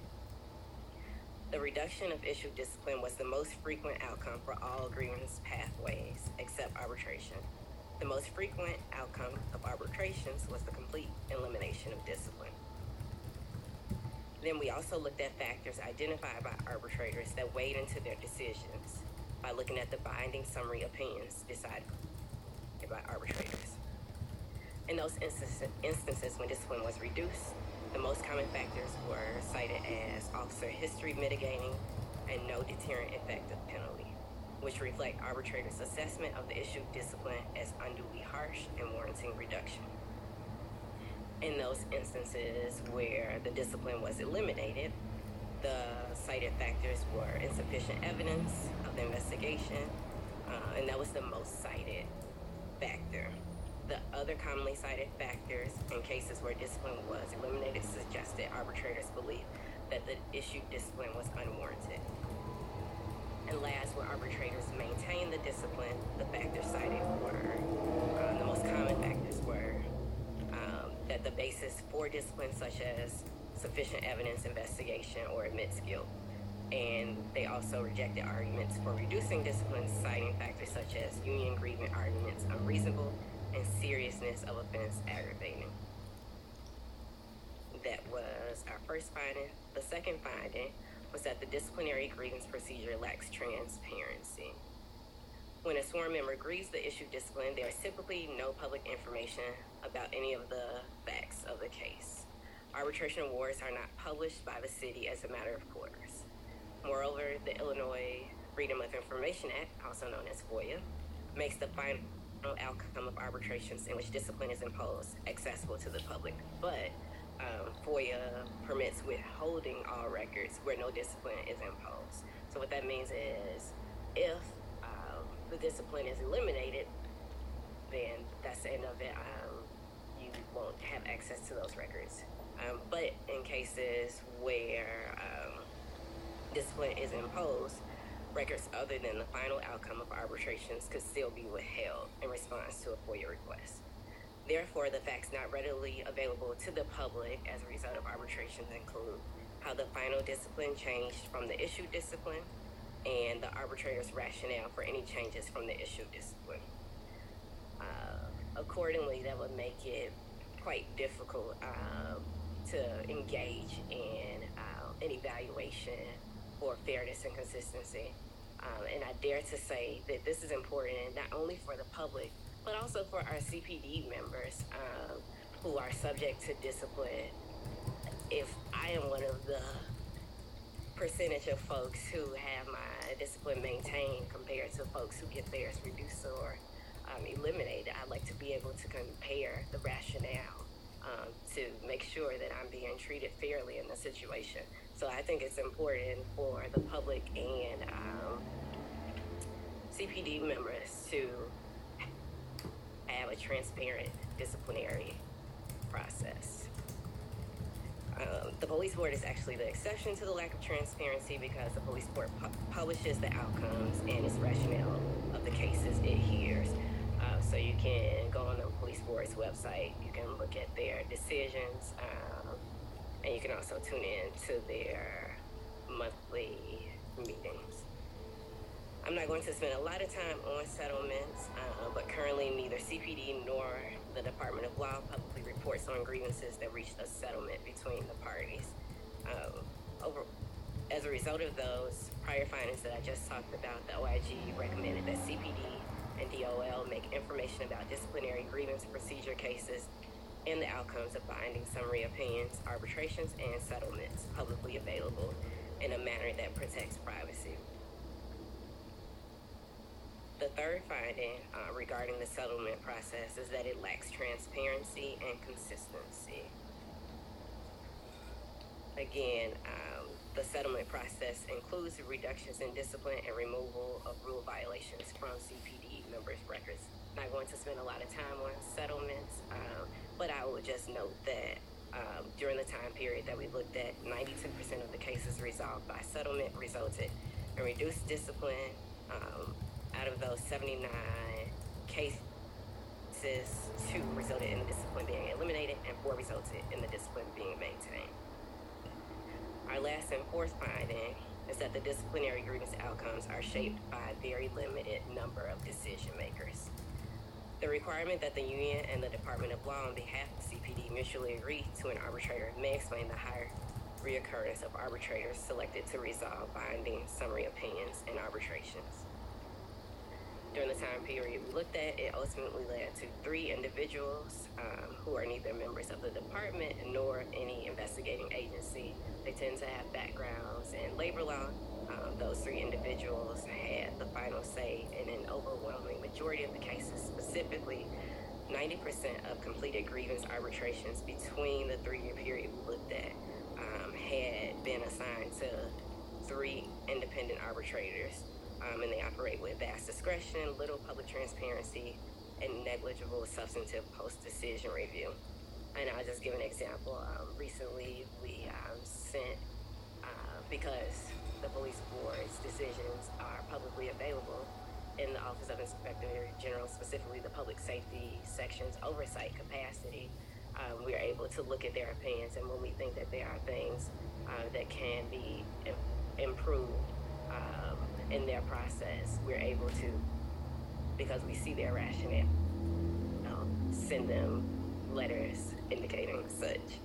The reduction of issued discipline was the most frequent outcome for all grievance pathways except arbitration. The most frequent outcome of arbitrations was the complete elimination of discipline. Then we also looked at factors identified by arbitrators that weighed into their decisions by looking at the binding summary opinions decided by arbitrators. In those instances when discipline was reduced, the most common factors were cited as officer history mitigating and no deterrent effective penalty, which reflect arbitrators' assessment of the issued discipline as unduly harsh and warranting reduction. In those instances where the discipline was eliminated, the cited factors were insufficient evidence of the investigation, and that was the most cited factor. The other commonly cited factors in cases where discipline was eliminated suggested arbitrators' belief that the issued discipline was unwarranted. And last, where arbitrators maintained the discipline, the factors cited were, the most common factors were that the basis for discipline, such as sufficient evidence, investigation, or admits guilt. And they also rejected arguments for reducing discipline, citing factors such as union grievance arguments unreasonable and seriousness of offense aggravating. That was our first finding. The second finding was that the disciplinary grievance procedure lacks transparency. When a sworn member grieves the issued discipline, there is typically no public information about any of the facts of the case. Arbitration awards are not published by the city as a matter of course. Moreover, the Illinois Freedom of Information Act, also known as FOIA, makes the final outcome of arbitrations in which discipline is imposed accessible to the public. But FOIA permits withholding all records where no discipline is imposed. So what that means is if the discipline is eliminated, then that's the end of it. You won't have access to those records. But in cases where discipline is imposed, records other than the final outcome of arbitrations could still be withheld in response to a FOIA request. Therefore, the facts not readily available to the public as a result of arbitrations include how the final discipline changed from the issued discipline and the arbitrator's rationale for any changes from the issued discipline. Accordingly, that would make it quite difficult to engage in an evaluation for fairness and consistency. And I dare to say that this is important not only for the public, but also for our CPD members who are subject to discipline. If I am one of the percentage of folks who have my discipline maintained compared to folks who get theirs reduced or eliminated, I'd like to be able to compare the rationale to make sure that I'm being treated fairly in the situation. So I think it's important for the public and CPD members to have a transparent disciplinary process. The police board is actually the exception to the lack of transparency because the police board publishes the outcomes and its rationale of the cases it hears. So you can go on the police board's website, you can look at their decisions, and you can also tune in to their monthly meetings. I'm not going to spend a lot of time on settlements, but currently neither CPD nor the Department of Law publicly reports on grievances that reached a settlement between the parties. As a result of those prior findings that I just talked about, the OIG recommended that CPD and DOL make information about disciplinary grievance procedure cases and the outcomes of binding summary opinions, arbitrations, and settlements publicly available in a manner that protects privacy. The third finding regarding the settlement process is that it lacks transparency and consistency. Again, the settlement process includes reductions in discipline and removal of rule violations from CPD members' records. Not going to spend a lot of time on settlements, but I would just note that during the time period that we looked at, 92% of the cases resolved by settlement resulted in reduced discipline. Out of those 79 cases, 2 resulted in the discipline being eliminated and 4 resulted in the discipline being maintained. Our last and fourth finding is that the disciplinary grievance outcomes are shaped by a very limited number of decision makers. The requirement that the union and the Department of Law on behalf of CPD mutually agree to an arbitrator may explain the higher reoccurrence of arbitrators selected to resolve binding summary opinions and arbitrations. During the time period we looked at, it ultimately led to 3 individuals who are neither members of the department nor any investigating agency. They tend to have backgrounds in labor law. Those 3 individuals had the final say in an overwhelming majority of the cases. Specifically, 90% of completed grievance arbitrations between the 3-year period we looked at had been assigned to 3 independent arbitrators. And they operate with vast discretion, little public transparency, and negligible substantive post-decision review. And I'll just give an example. Recently, we sent, because the police board's decisions are publicly available in the Office of Inspector General, specifically the Public Safety Section's oversight capacity, we are able to look at their opinions, and when we think that there are things that can be improved in their process, we're able to, because we see their rationale, send them letters indicating such.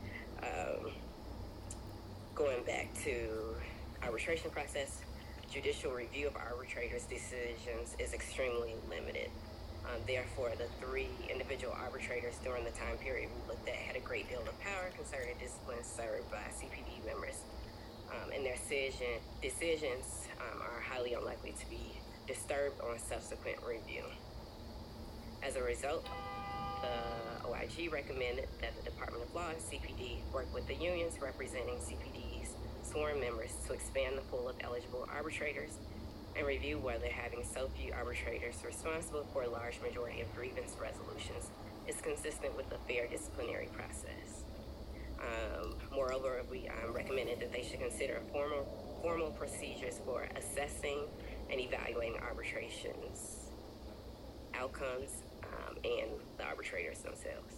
Going back to arbitration process, judicial review of arbitrators' decisions is extremely limited. Therefore, the 3 individual arbitrators during the time period we looked at had a great deal of power concerning discipline served by CPD members. And their decisions are highly unlikely to be disturbed on subsequent review. As a result, the OIG recommended that the Department of Law and CPD work with the unions representing CPD's sworn members to expand the pool of eligible arbitrators and review whether having so few arbitrators responsible for a large majority of grievance resolutions is consistent with the fair disciplinary process. Moreover, we recommended that they should consider formal procedures for assessing and evaluating arbitrations, outcomes, and the arbitrators themselves.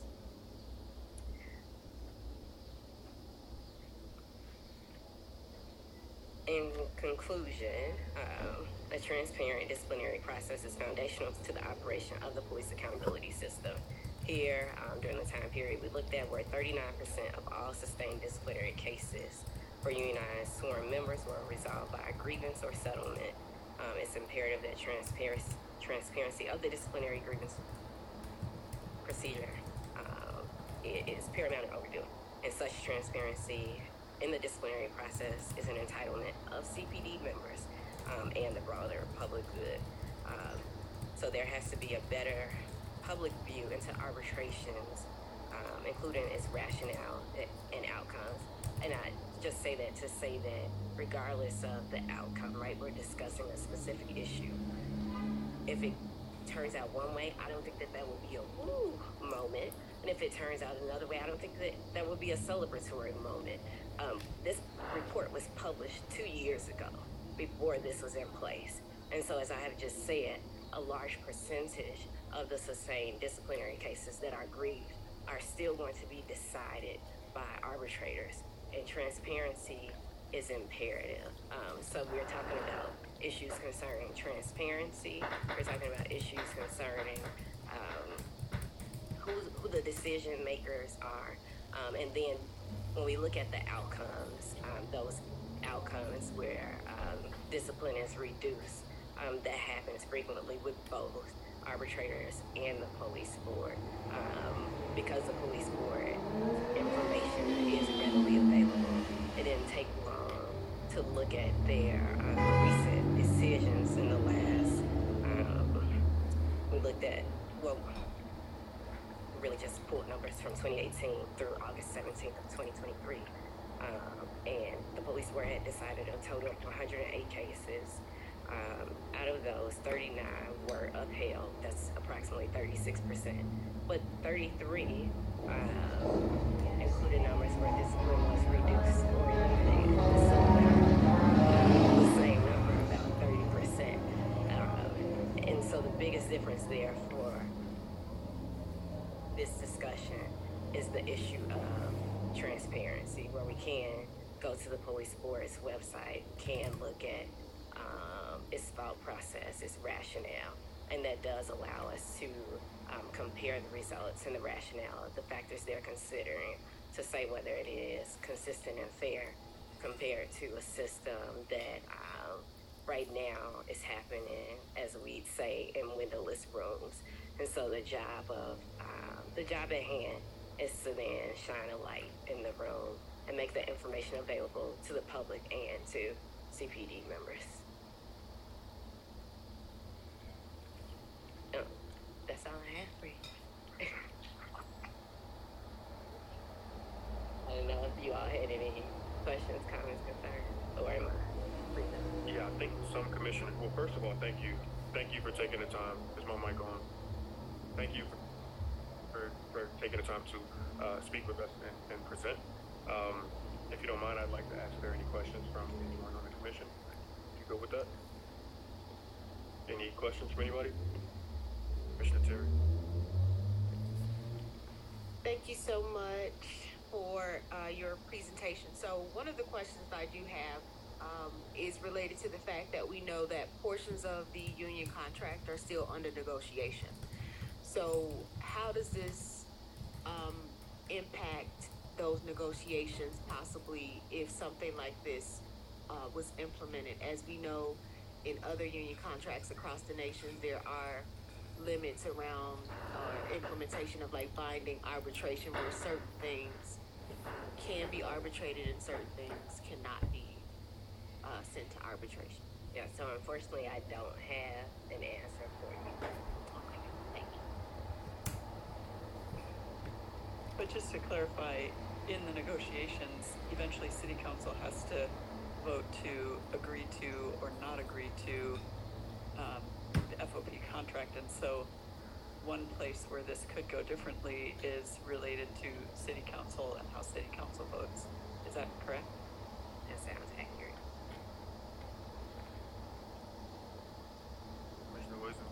In conclusion, a transparent disciplinary process is foundational to the operation of the police accountability system. Here, during the time period we looked at, where 39% of all sustained disciplinary cases for unionized sworn members were resolved by a grievance or settlement, it's imperative that transparency of the disciplinary grievance procedure is paramount and overdue. And such transparency in the disciplinary process is an entitlement of CPD members and the broader public good. So there has to be a better public view into arbitrations, including its rationale and outcomes. And I just say that to say that regardless of the outcome, right, we're discussing a specific issue. If it turns out one way, I don't think that would be a woo moment. And if it turns out another way, I don't think that would be a celebratory moment. This report was published 2 years ago, before this was in place. And so, as I have just said, a large percentage of the sustained disciplinary cases that are grieved are still going to be decided by arbitrators. and transparency is imperative. So we're talking about issues concerning transparency. We're talking about issues concerning who the decision makers are. And then when we look at the outcomes, those outcomes where discipline is reduced, that happens frequently with both arbitrators and the police board. Because the police board information is readily available, it didn't take long to look at their recent decisions in the last, we looked at, well, really just pulled numbers from 2018 through August 17th of 2023. And the police board had decided a total of 108 cases. Out of those, 39 were upheld. That's approximately 36%. But 33 included numbers where discipline was reduced or eliminated. So the same number, about 30%. And so the biggest difference there for this discussion is the issue of transparency, where we can go to the police board's website, can look at its thought process, its rationale, and that does allow us to compare the results and the rationale of the factors they're considering to say whether it is consistent and fair compared to a system that right now is happening, as we'd say, in windowless rooms. And so the job at hand is to then shine a light in the room and make the information available to the public and to CPD members. That's all I have for you. I don't know if you all had any questions, comments, concerns, or am I free now? Yeah, I think some commissioners, well, first of all, thank you. Thank you for taking the time. Is my mic on? Thank you for taking the time to speak with us and present. If you don't mind, I'd like to ask if there are any questions from anyone on the commission. You go with that? Any questions from anybody? Commissioner Terry. Thank you so much for your presentation. So one of the questions I do have is related to the fact that we know that portions of the union contract are still under negotiation. So how does this impact those negotiations, possibly if something like this was implemented? As we know, in other union contracts across the nation, there are limits around implementation of like binding arbitration, where certain things can be arbitrated and certain things cannot be sent to arbitration. Yeah, so unfortunately I don't have an answer for you. Okay, thank you. But just to clarify, in the negotiations, eventually City Council has to vote to agree to or not agree to the FOP contract. And so one place where this could go differently is related to City Council and how City Council votes. Is that correct? That sounds accurate. Commissioner Wilson.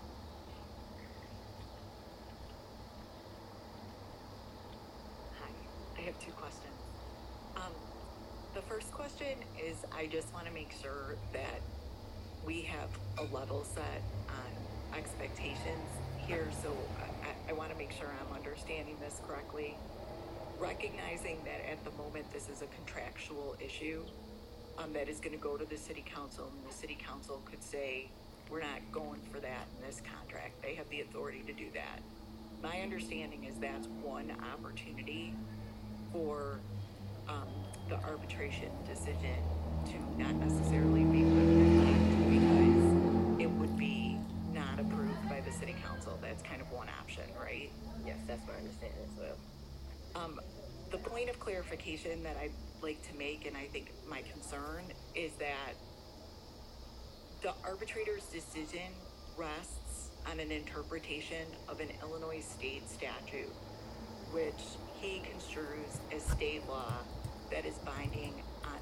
Hi, I have two questions. The first question is, I just want to make sure that we have a level set on expectations here. So I want to make sure I'm understanding this correctly. Recognizing that at the moment this is a contractual issue that is going to go to the City Council, and the City Council could say, we're not going for that in this contract. They have the authority to do that. My understanding is that's one opportunity for the arbitration decision to not necessarily be put in place, because it would be not approved by the City Council. That's kind of one option, right? Yes, that's my understanding as well. The point of clarification that I'd like to make, and I think my concern, is that the arbitrator's decision rests on an interpretation of an Illinois state statute, which he construes as state law that is binding on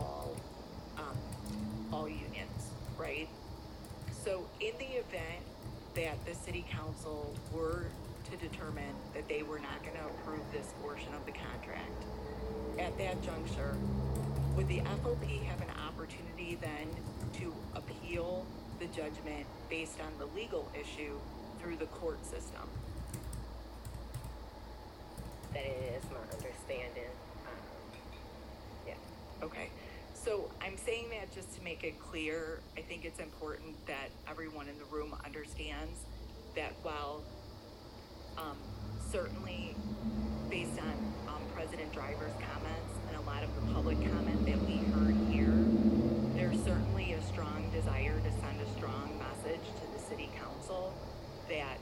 all unions, right? So in the event that the City Council were to determine that they were not going to approve this portion of the contract, at that juncture, would the FOP have an opportunity then to appeal the judgment based on the legal issue through the court system? That is my understanding. Yeah. Okay. So I'm saying that just to make it clear. I think it's important that everyone in the room understands that while certainly based on President Driver's comments and a lot of the public comment that we heard here, there's certainly a strong desire to send a strong message to the City Council that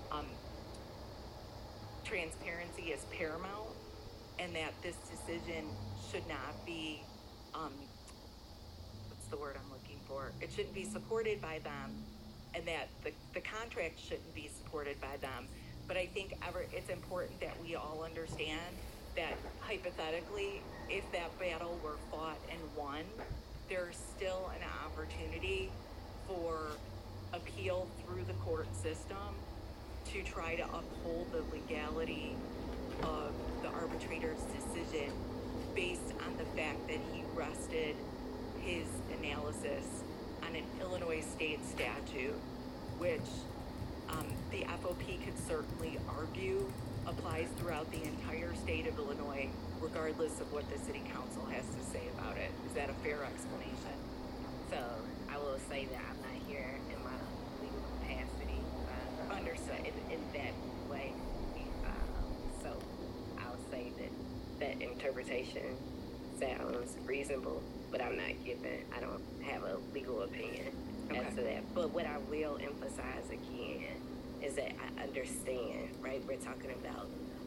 transparency is paramount and that this decision should not be, what's the word I'm looking for? It shouldn't be supported by them, and that the contract shouldn't be supported by them. But I think it's important that we all understand that hypothetically, if that battle were fought and won, there's still an opportunity for appeal through the court system to try to uphold the legality of the arbitrator's decision based on the fact that he rested his analysis on an Illinois state statute, which the FOP could certainly argue applies throughout the entire state of Illinois, regardless of what the City Council has to say about it. Is that a fair explanation? So I will say that I'm not here in my legal capacity. Understood. In that way. So I'll say that interpretation sounds reasonable, but I don't have a legal opinion as to that. But what I will emphasize again is that I understand, right? We're talking about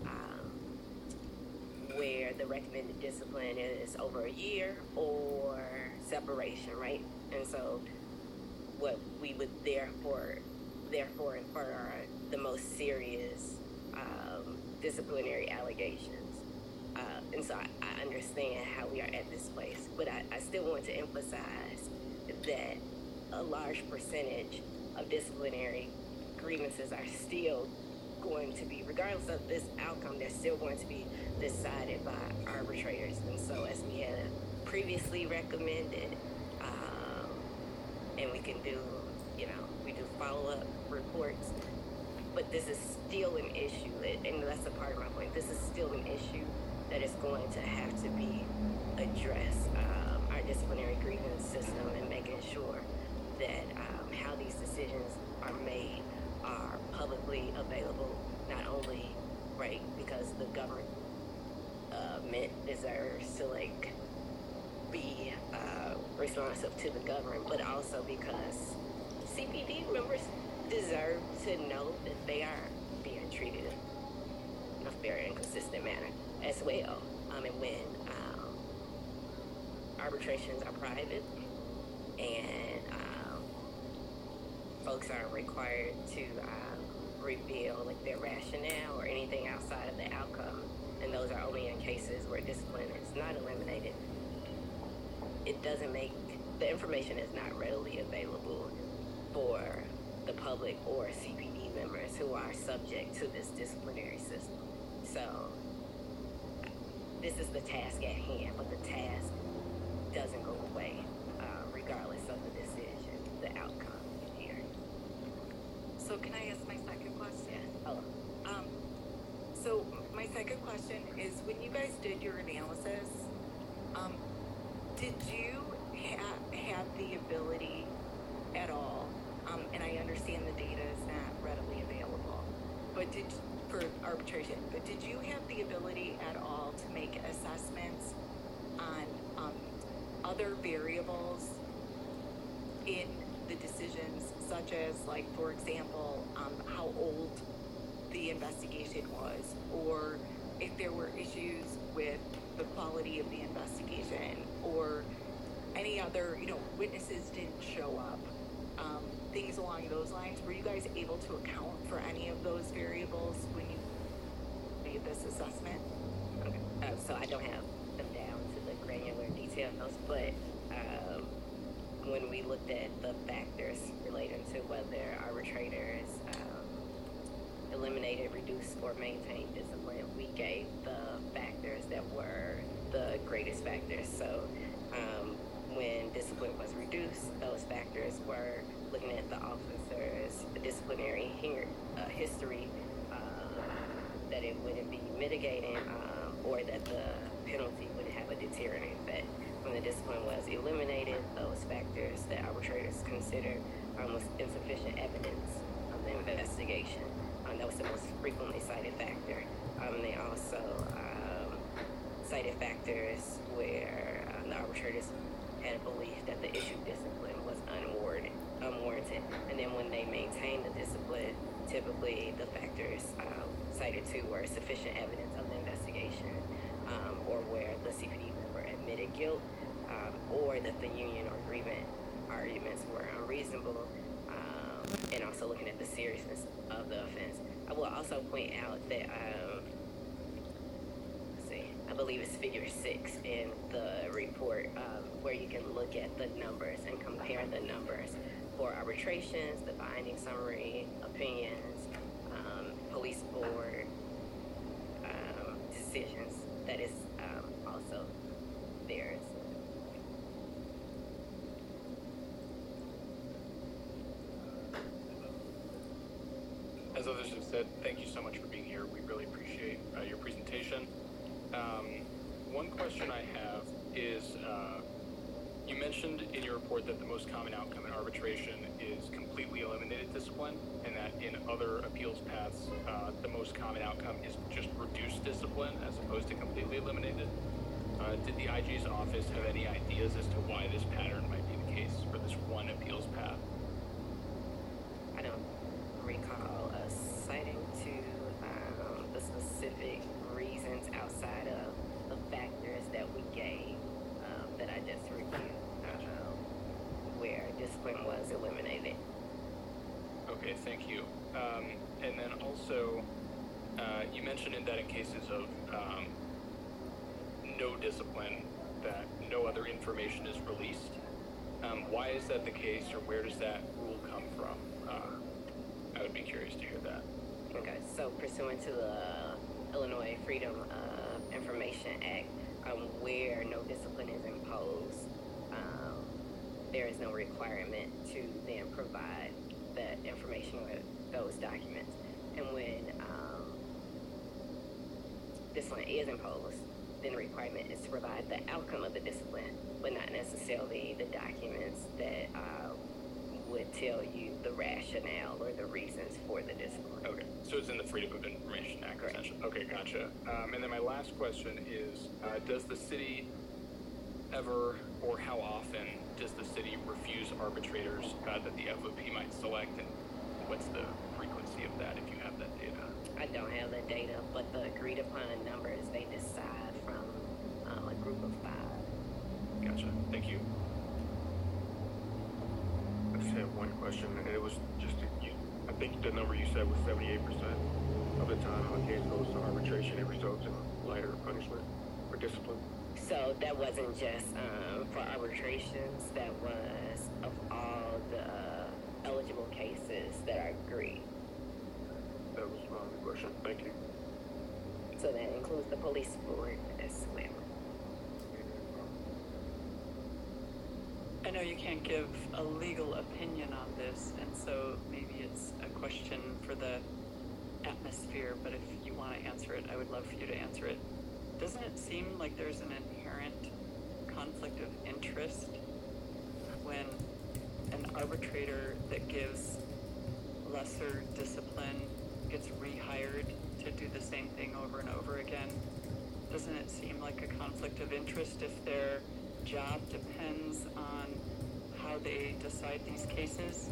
where the recommended discipline is over a year or separation, right? And so what we would therefore infer are the most serious disciplinary allegations. And so I understand how we are at this place, but I still want to emphasize that a large percentage of disciplinary grievances are still going to be, regardless of this outcome, they're still going to be decided by arbitrators. And so as we had previously recommended, and we can do, we do follow-up reports, but this is still an issue, and that's a part of my point. This is still an issue that is going to have to be addressed, our disciplinary grievance system, and making sure that how these decisions are made are publicly available, not only, right, because the government deserves to, be responsive to the government, but also because CPD members deserve to know that they are being treated in a fair and consistent manner as well. And when arbitrations are private and folks aren't required to reveal their rationale or anything outside of the outcome, and those are only in cases where discipline is not eliminated, the information is not readily available for the public or CPD members who are subject to this disciplinary system. So this is the task at hand, but the task doesn't go away regardless of the decision, the outcome here. So can I ask my second question? Hello. So my second question is, when you guys did your analysis, did you have the ability at all, and I understand the data is not readily available, but for arbitration, but did you have the ability at all to make assessments on other variables in the decisions, such as, for example, how old the investigation was, or if there were issues with the quality of the investigation, or any other, witnesses didn't show up, things along those lines? Were you guys able to account for any of those variables when you made this assessment? Okay. So I don't have them down to the granular details, but when we looked at the factors relating to whether arbitrators eliminated, reduced, or maintained discipline, we gave the factors that were the greatest factors. So when discipline was reduced, those factors were looking at the officer's disciplinary history, that it wouldn't be mitigating, or that the penalty would have a deterrent effect. When the discipline was eliminated, those factors that arbitrators considered was insufficient evidence of the investigation. That was the most frequently cited factor. They also cited factors where the arbitrators had a belief that the issued discipline was unwarranted. And then when they maintained the discipline, typically the factors cited too were sufficient evidence of the investigation, or where the CPD member admitted guilt, or that the union or agreement arguments were unreasonable, and also looking at the seriousness of the offense. I will also point out that I believe it's figure 6 in the report, where you can look at the numbers and compare the numbers for arbitrations, the binding summary, opinions, police board decisions. That is also there. As others have said, thank you so much for being here. We really appreciate your presentation. One question I have is, you mentioned in your report that the most common outcome in arbitration is completely eliminated discipline, and that in other appeals paths, the most common outcome is just reduced discipline as opposed to completely eliminated. Did the IG's office have any ideas as to why this pattern might be the case for this one appeals path? I don't recall us citing to the specific reasons outside of the factors that we gave, that I just reviewed, where discipline was eliminated. Okay, thank you. And then also, you mentioned in that in cases of no discipline, that no other information is released. Why is that the case, or where does that rule come from? I would be curious to hear that. Okay, so pursuant to the Illinois Freedom of Information Act, where no discipline is imposed, there is no requirement to then provide that information or those documents. And when discipline is imposed, then the requirement is to provide the outcome of the discipline, but not necessarily the documents that would tell you the rationale or the reasons for the discipline. Okay, so it's in the Freedom of Information Act, essentially. Okay, gotcha. And then my last question is, does the city ever, or how often, does the city refuse arbitrators that the FOP might select, and what's the frequency of that, if you have that data? I don't have that data, but the agreed upon numbers they decide from a group of 5. Gotcha. Thank you. I just have one question, and it was just, I think the number you said was 78% of the time a case goes to arbitration, it results in lighter punishment or discipline. So that wasn't just for arbitrations, that was of all the eligible cases that are agreed. That was my only question. Thank you. So that includes the police board as well. I know you can't give a legal opinion on this, and so maybe it's a question for the atmosphere, but if you want to answer it, I would love for you to answer it. Doesn't it seem like there's an inherent conflict of interest when an arbitrator that gives lesser discipline gets rehired to do the same thing over and over again? Doesn't it seem like a conflict of interest if their job depends on how they decide these cases?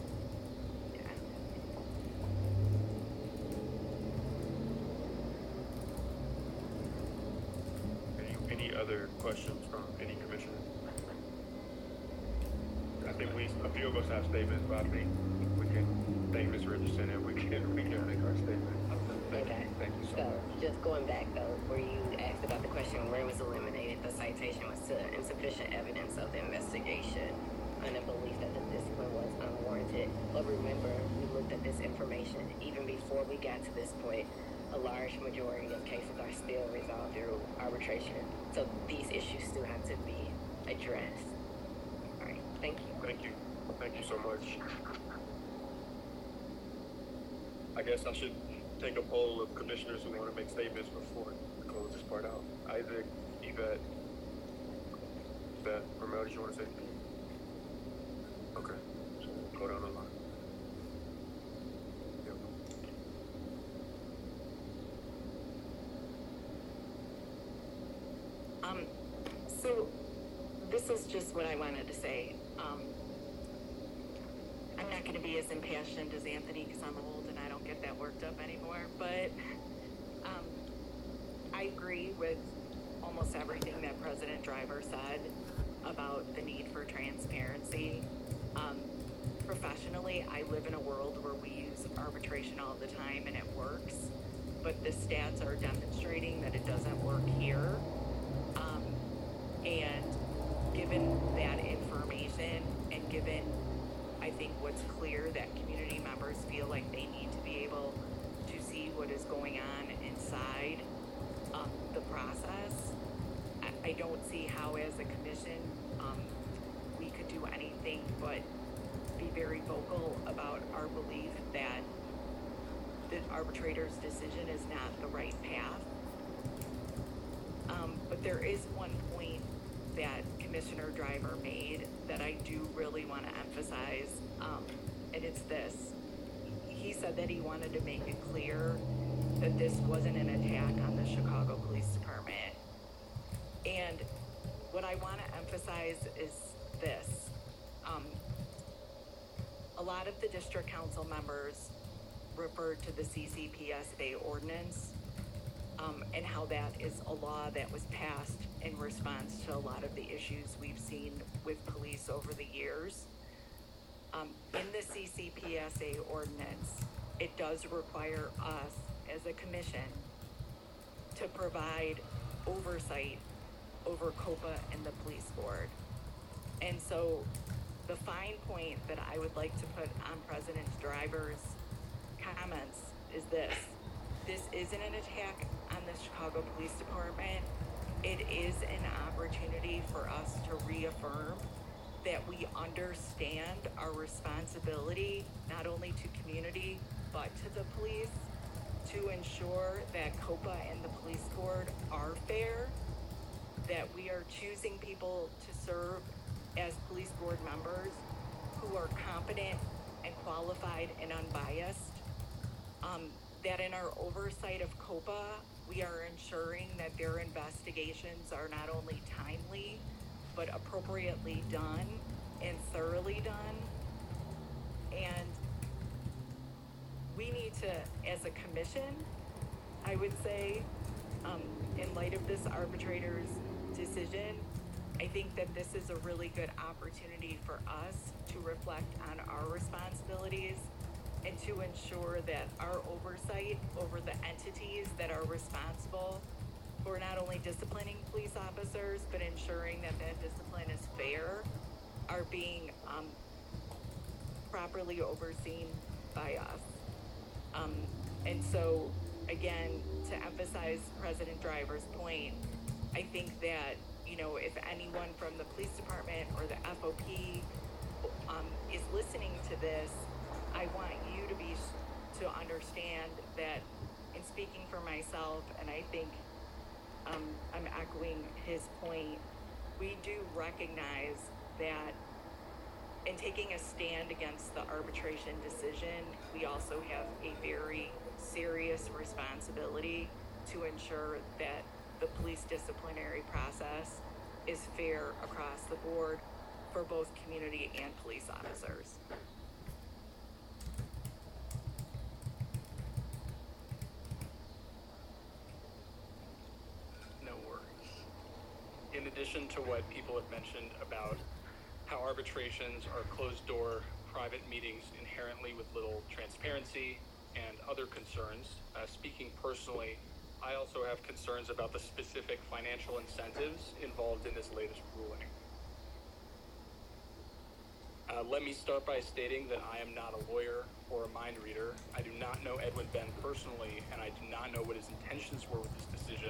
Any other questions from any commissioner? I think a few of us have statements, but I think we can thank Ms. Richardson and we can make our statement. Thank you so much. Just going back though, where you asked about the question where it was eliminated, the citation was to insufficient evidence of the investigation and the belief that the discipline was unwarranted. But remember, we looked at this information even before we got to this point. A large majority of cases are still resolved through arbitration. arbitration. So these issues still have to be addressed. All right, thank you. Thank you. Thank you so much. I guess I should take a poll of commissioners who want to make statements before we close this part out. Isaac, Yvette, Romel, did you want to say anything? Okay, so we'll go down the line. Yep. So this is just what I wanted to say. I'm not going to be as impassioned as Anthony because I'm old and I don't get that worked up anymore, but I agree with almost everything that President Driver said about the need for transparency. Professionally, I live in a world where we use arbitration all the time and it works, but the stats are demonstrating that it doesn't work here. And given that information and given, I think, what's clear that community members feel like they need to be able to see what is going on inside the process, I don't see how as a commission we could do anything but be very vocal about our belief that the arbitrator's decision is not the right path. But there is one point that Commissioner Driver made that I do really want to emphasize, and it's this. He said that he wanted to make it clear that this wasn't an attack on the Chicago Police Department. And what I want to emphasize is this. A lot of the district council members referred to the CCPSA ordinance and how that is a law that was passed in response to a lot of the issues we've seen with police over the years. In the CCPSA ordinance, it does require us as a commission to provide oversight over COPA and the police board. And so the fine point that I would like to put on President Driver's comments is this. This isn't an attack on the Chicago Police Department. It is an opportunity for us to reaffirm that we understand our responsibility, not only to community, but to the police, to ensure that COPA and the police board are fair, that we are choosing people to serve as police board members who are competent and qualified and unbiased, that in our oversight of COPA, we are ensuring that their investigations are not only timely, but appropriately done and thoroughly done. And we need to, as a commission, I would say, in light of this arbitrator's decision, I think that this is a really good opportunity for us to reflect on our responsibilities and to ensure that our oversight over the entities that are responsible for not only disciplining police officers, but ensuring that that discipline is fair, are being properly overseen by us. And so, again, to emphasize President Driver's point, I think that, you know, if anyone from the police department or the FOP is listening to this, I want you to understand that in speaking for myself, and I think I'm echoing his point, we do recognize that in taking a stand against the arbitration decision, we also have a very serious responsibility to ensure that the police disciplinary process is fair across the board for both community and police officers. No worries. In addition to what people have mentioned about how arbitrations are closed-door private meetings inherently with little transparency and other concerns, speaking personally, I also have concerns about the specific financial incentives involved in this latest ruling. Let me start by stating that I am not a lawyer or a mind reader. I do not know Edwin Benn personally, and I do not know what his intentions were with this decision.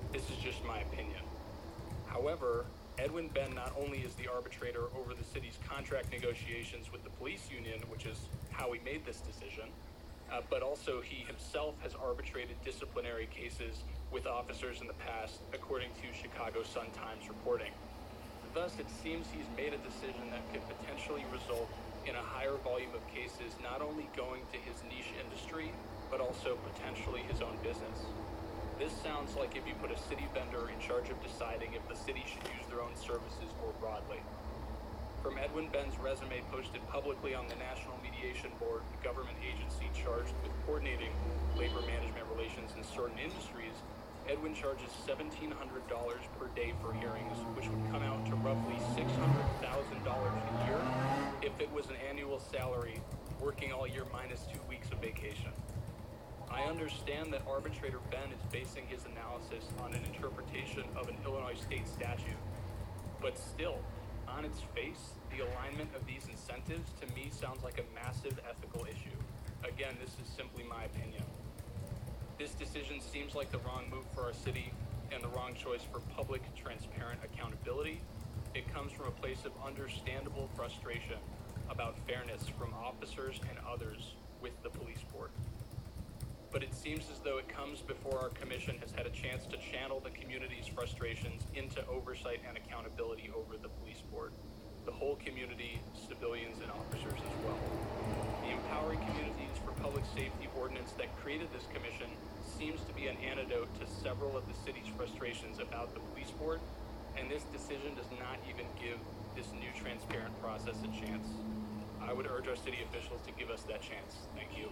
This is just my opinion. However, Edwin Benn not only is the arbitrator over the city's contract negotiations with the police union, which is how he made this decision, but also he himself has arbitrated disciplinary cases with officers in the past, according to Chicago Sun-Times reporting. Thus, it seems he's made a decision that could potentially result in a higher volume of cases not only going to his niche industry, but also potentially his own business. This sounds like if you put a city vendor in charge of deciding if the city should use their own services more broadly. From Edwin Benn's resume posted publicly on the National Mediation Board, the government agency charged with coordinating labor management relations in certain industries, Edwin charges $1,700 per day for hearings, which would come out to roughly $600,000 a year if it was an annual salary, working all year minus 2 weeks of vacation. I understand that arbitrator Benn is basing his analysis on an interpretation of an Illinois state statute, but still, on its face, the alignment of these incentives to me sounds like a massive ethical issue. Again, this is simply my opinion. This decision seems like the wrong move for our city and the wrong choice for public, transparent accountability. It comes from a place of understandable frustration about fairness from officers and others with the police board. But it seems as though it comes before our commission has had a chance to channel the community's frustrations into oversight and accountability over the police board, the whole community, civilians, and officers as well. The Empowering Communities for Public Safety ordinance that created this commission seems to be an antidote to several of the city's frustrations about the police board, and this decision does not even give this new transparent process a chance. I would urge our city officials to give us that chance. Thank you.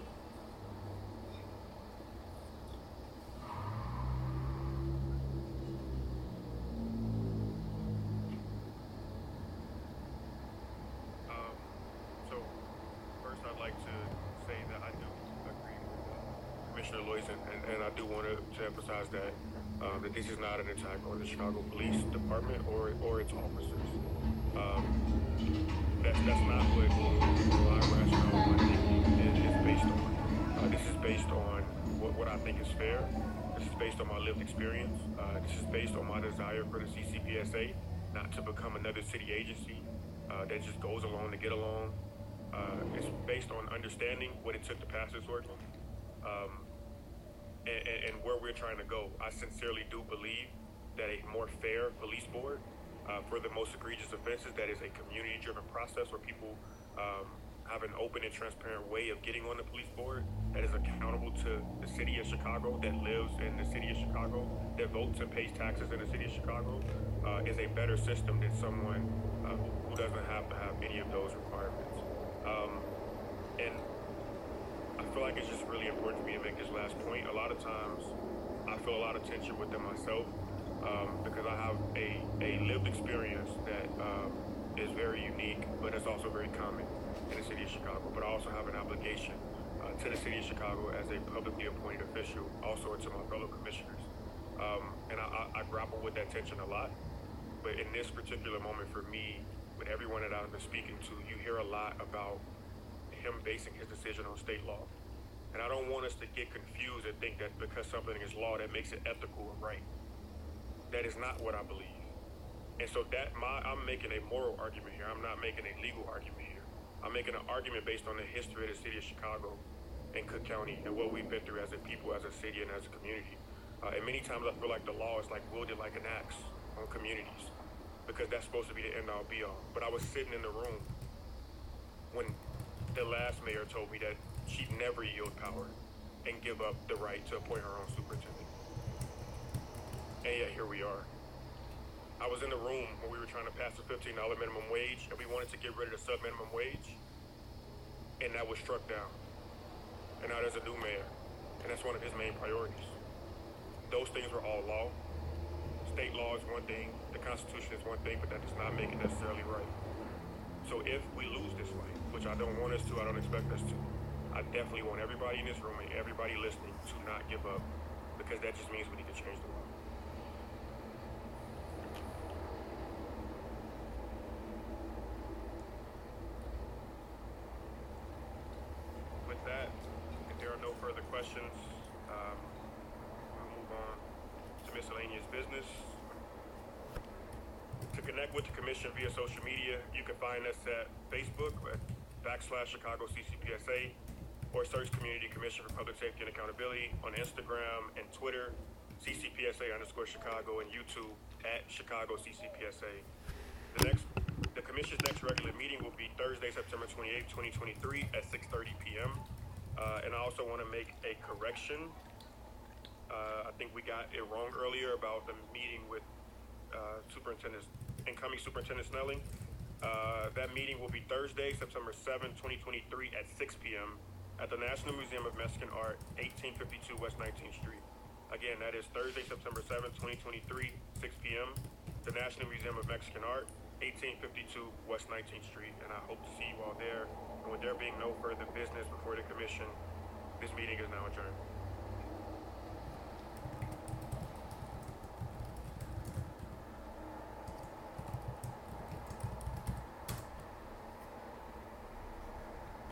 I'd like to say that I do agree with Commissioner Loyce, and I do want to emphasize that this is not an attack on the Chicago Police Department or its officers. That's not what my rationale, my thinking is based on. This is based on what I think is fair. This is based on my lived experience. This is based on my desire for the CCPSA not to become another city agency that just goes along to get along. It's based on understanding what it took to pass this ordinance and where we're trying to go. I sincerely do believe that a more fair police board for the most egregious offenses, that is a community-driven process where people have an open and transparent way of getting on the police board that is accountable to the city of Chicago, that lives in the city of Chicago, that votes and pays taxes in the city of Chicago, is a better system than someone who doesn't have to have any of those requirements. And I feel like it's just really important for me to make this last point. A lot of times I feel a lot of tension within myself because I have a lived experience that is very unique, but it's also very common in the city of Chicago. But I also have an obligation to the city of Chicago as a publicly appointed official, also to my fellow commissioners. And I grapple with that tension a lot. But in this particular moment for me, with everyone that I've been speaking to, you hear a lot about him basing his decision on state law. And I don't want us to get confused and think that because something is law, that makes it ethical or right. That is not what I believe. And so I'm making a moral argument here. I'm not making a legal argument here. I'm making an argument based on the history of the city of Chicago and Cook County and what we've been through as a people, as a city, and as a community. And many times I feel like the law is like wielded like an axe on communities, because that's supposed to be the end-all be-all. But I was sitting in the room when the last mayor told me that she'd never yield power and give up the right to appoint her own superintendent. And yet here we are. I was in the room when we were trying to pass the $15 minimum wage, and we wanted to get rid of the sub-minimum wage, and that was struck down. And now there's a new mayor, and that's one of his main priorities. Those things were all law. State law is one thing, the Constitution is one thing, but that does not make it necessarily right. So if we lose this fight, which I don't want us to, I don't expect us to, I definitely want everybody in this room and everybody listening to not give up, because that just means we need to change the law. With that, if there are no further questions, we'll move on to miscellaneous Virginia's business. To connect with the commission via social media, you can find us at Facebook at /Chicago CCPSA, or search Community Commission for Public Safety and Accountability on Instagram and Twitter, CCPSA_Chicago, and YouTube at Chicago CCPSA. The commission's next regular meeting will be Thursday, September 28, 2023 at 6:30 p.m. And I also want to make a correction. I think we got it wrong earlier about the meeting with incoming Superintendent Snelling. That meeting will be Thursday, September 7, 2023 at 6 p.m. at the National Museum of Mexican Art, 1852 West 19th Street. Again, that is Thursday, September 7, 2023, 6 p.m. the National Museum of Mexican Art, 1852 West 19th Street, and I hope to see you all there. And with there being no further business before the commission, this meeting is now adjourned.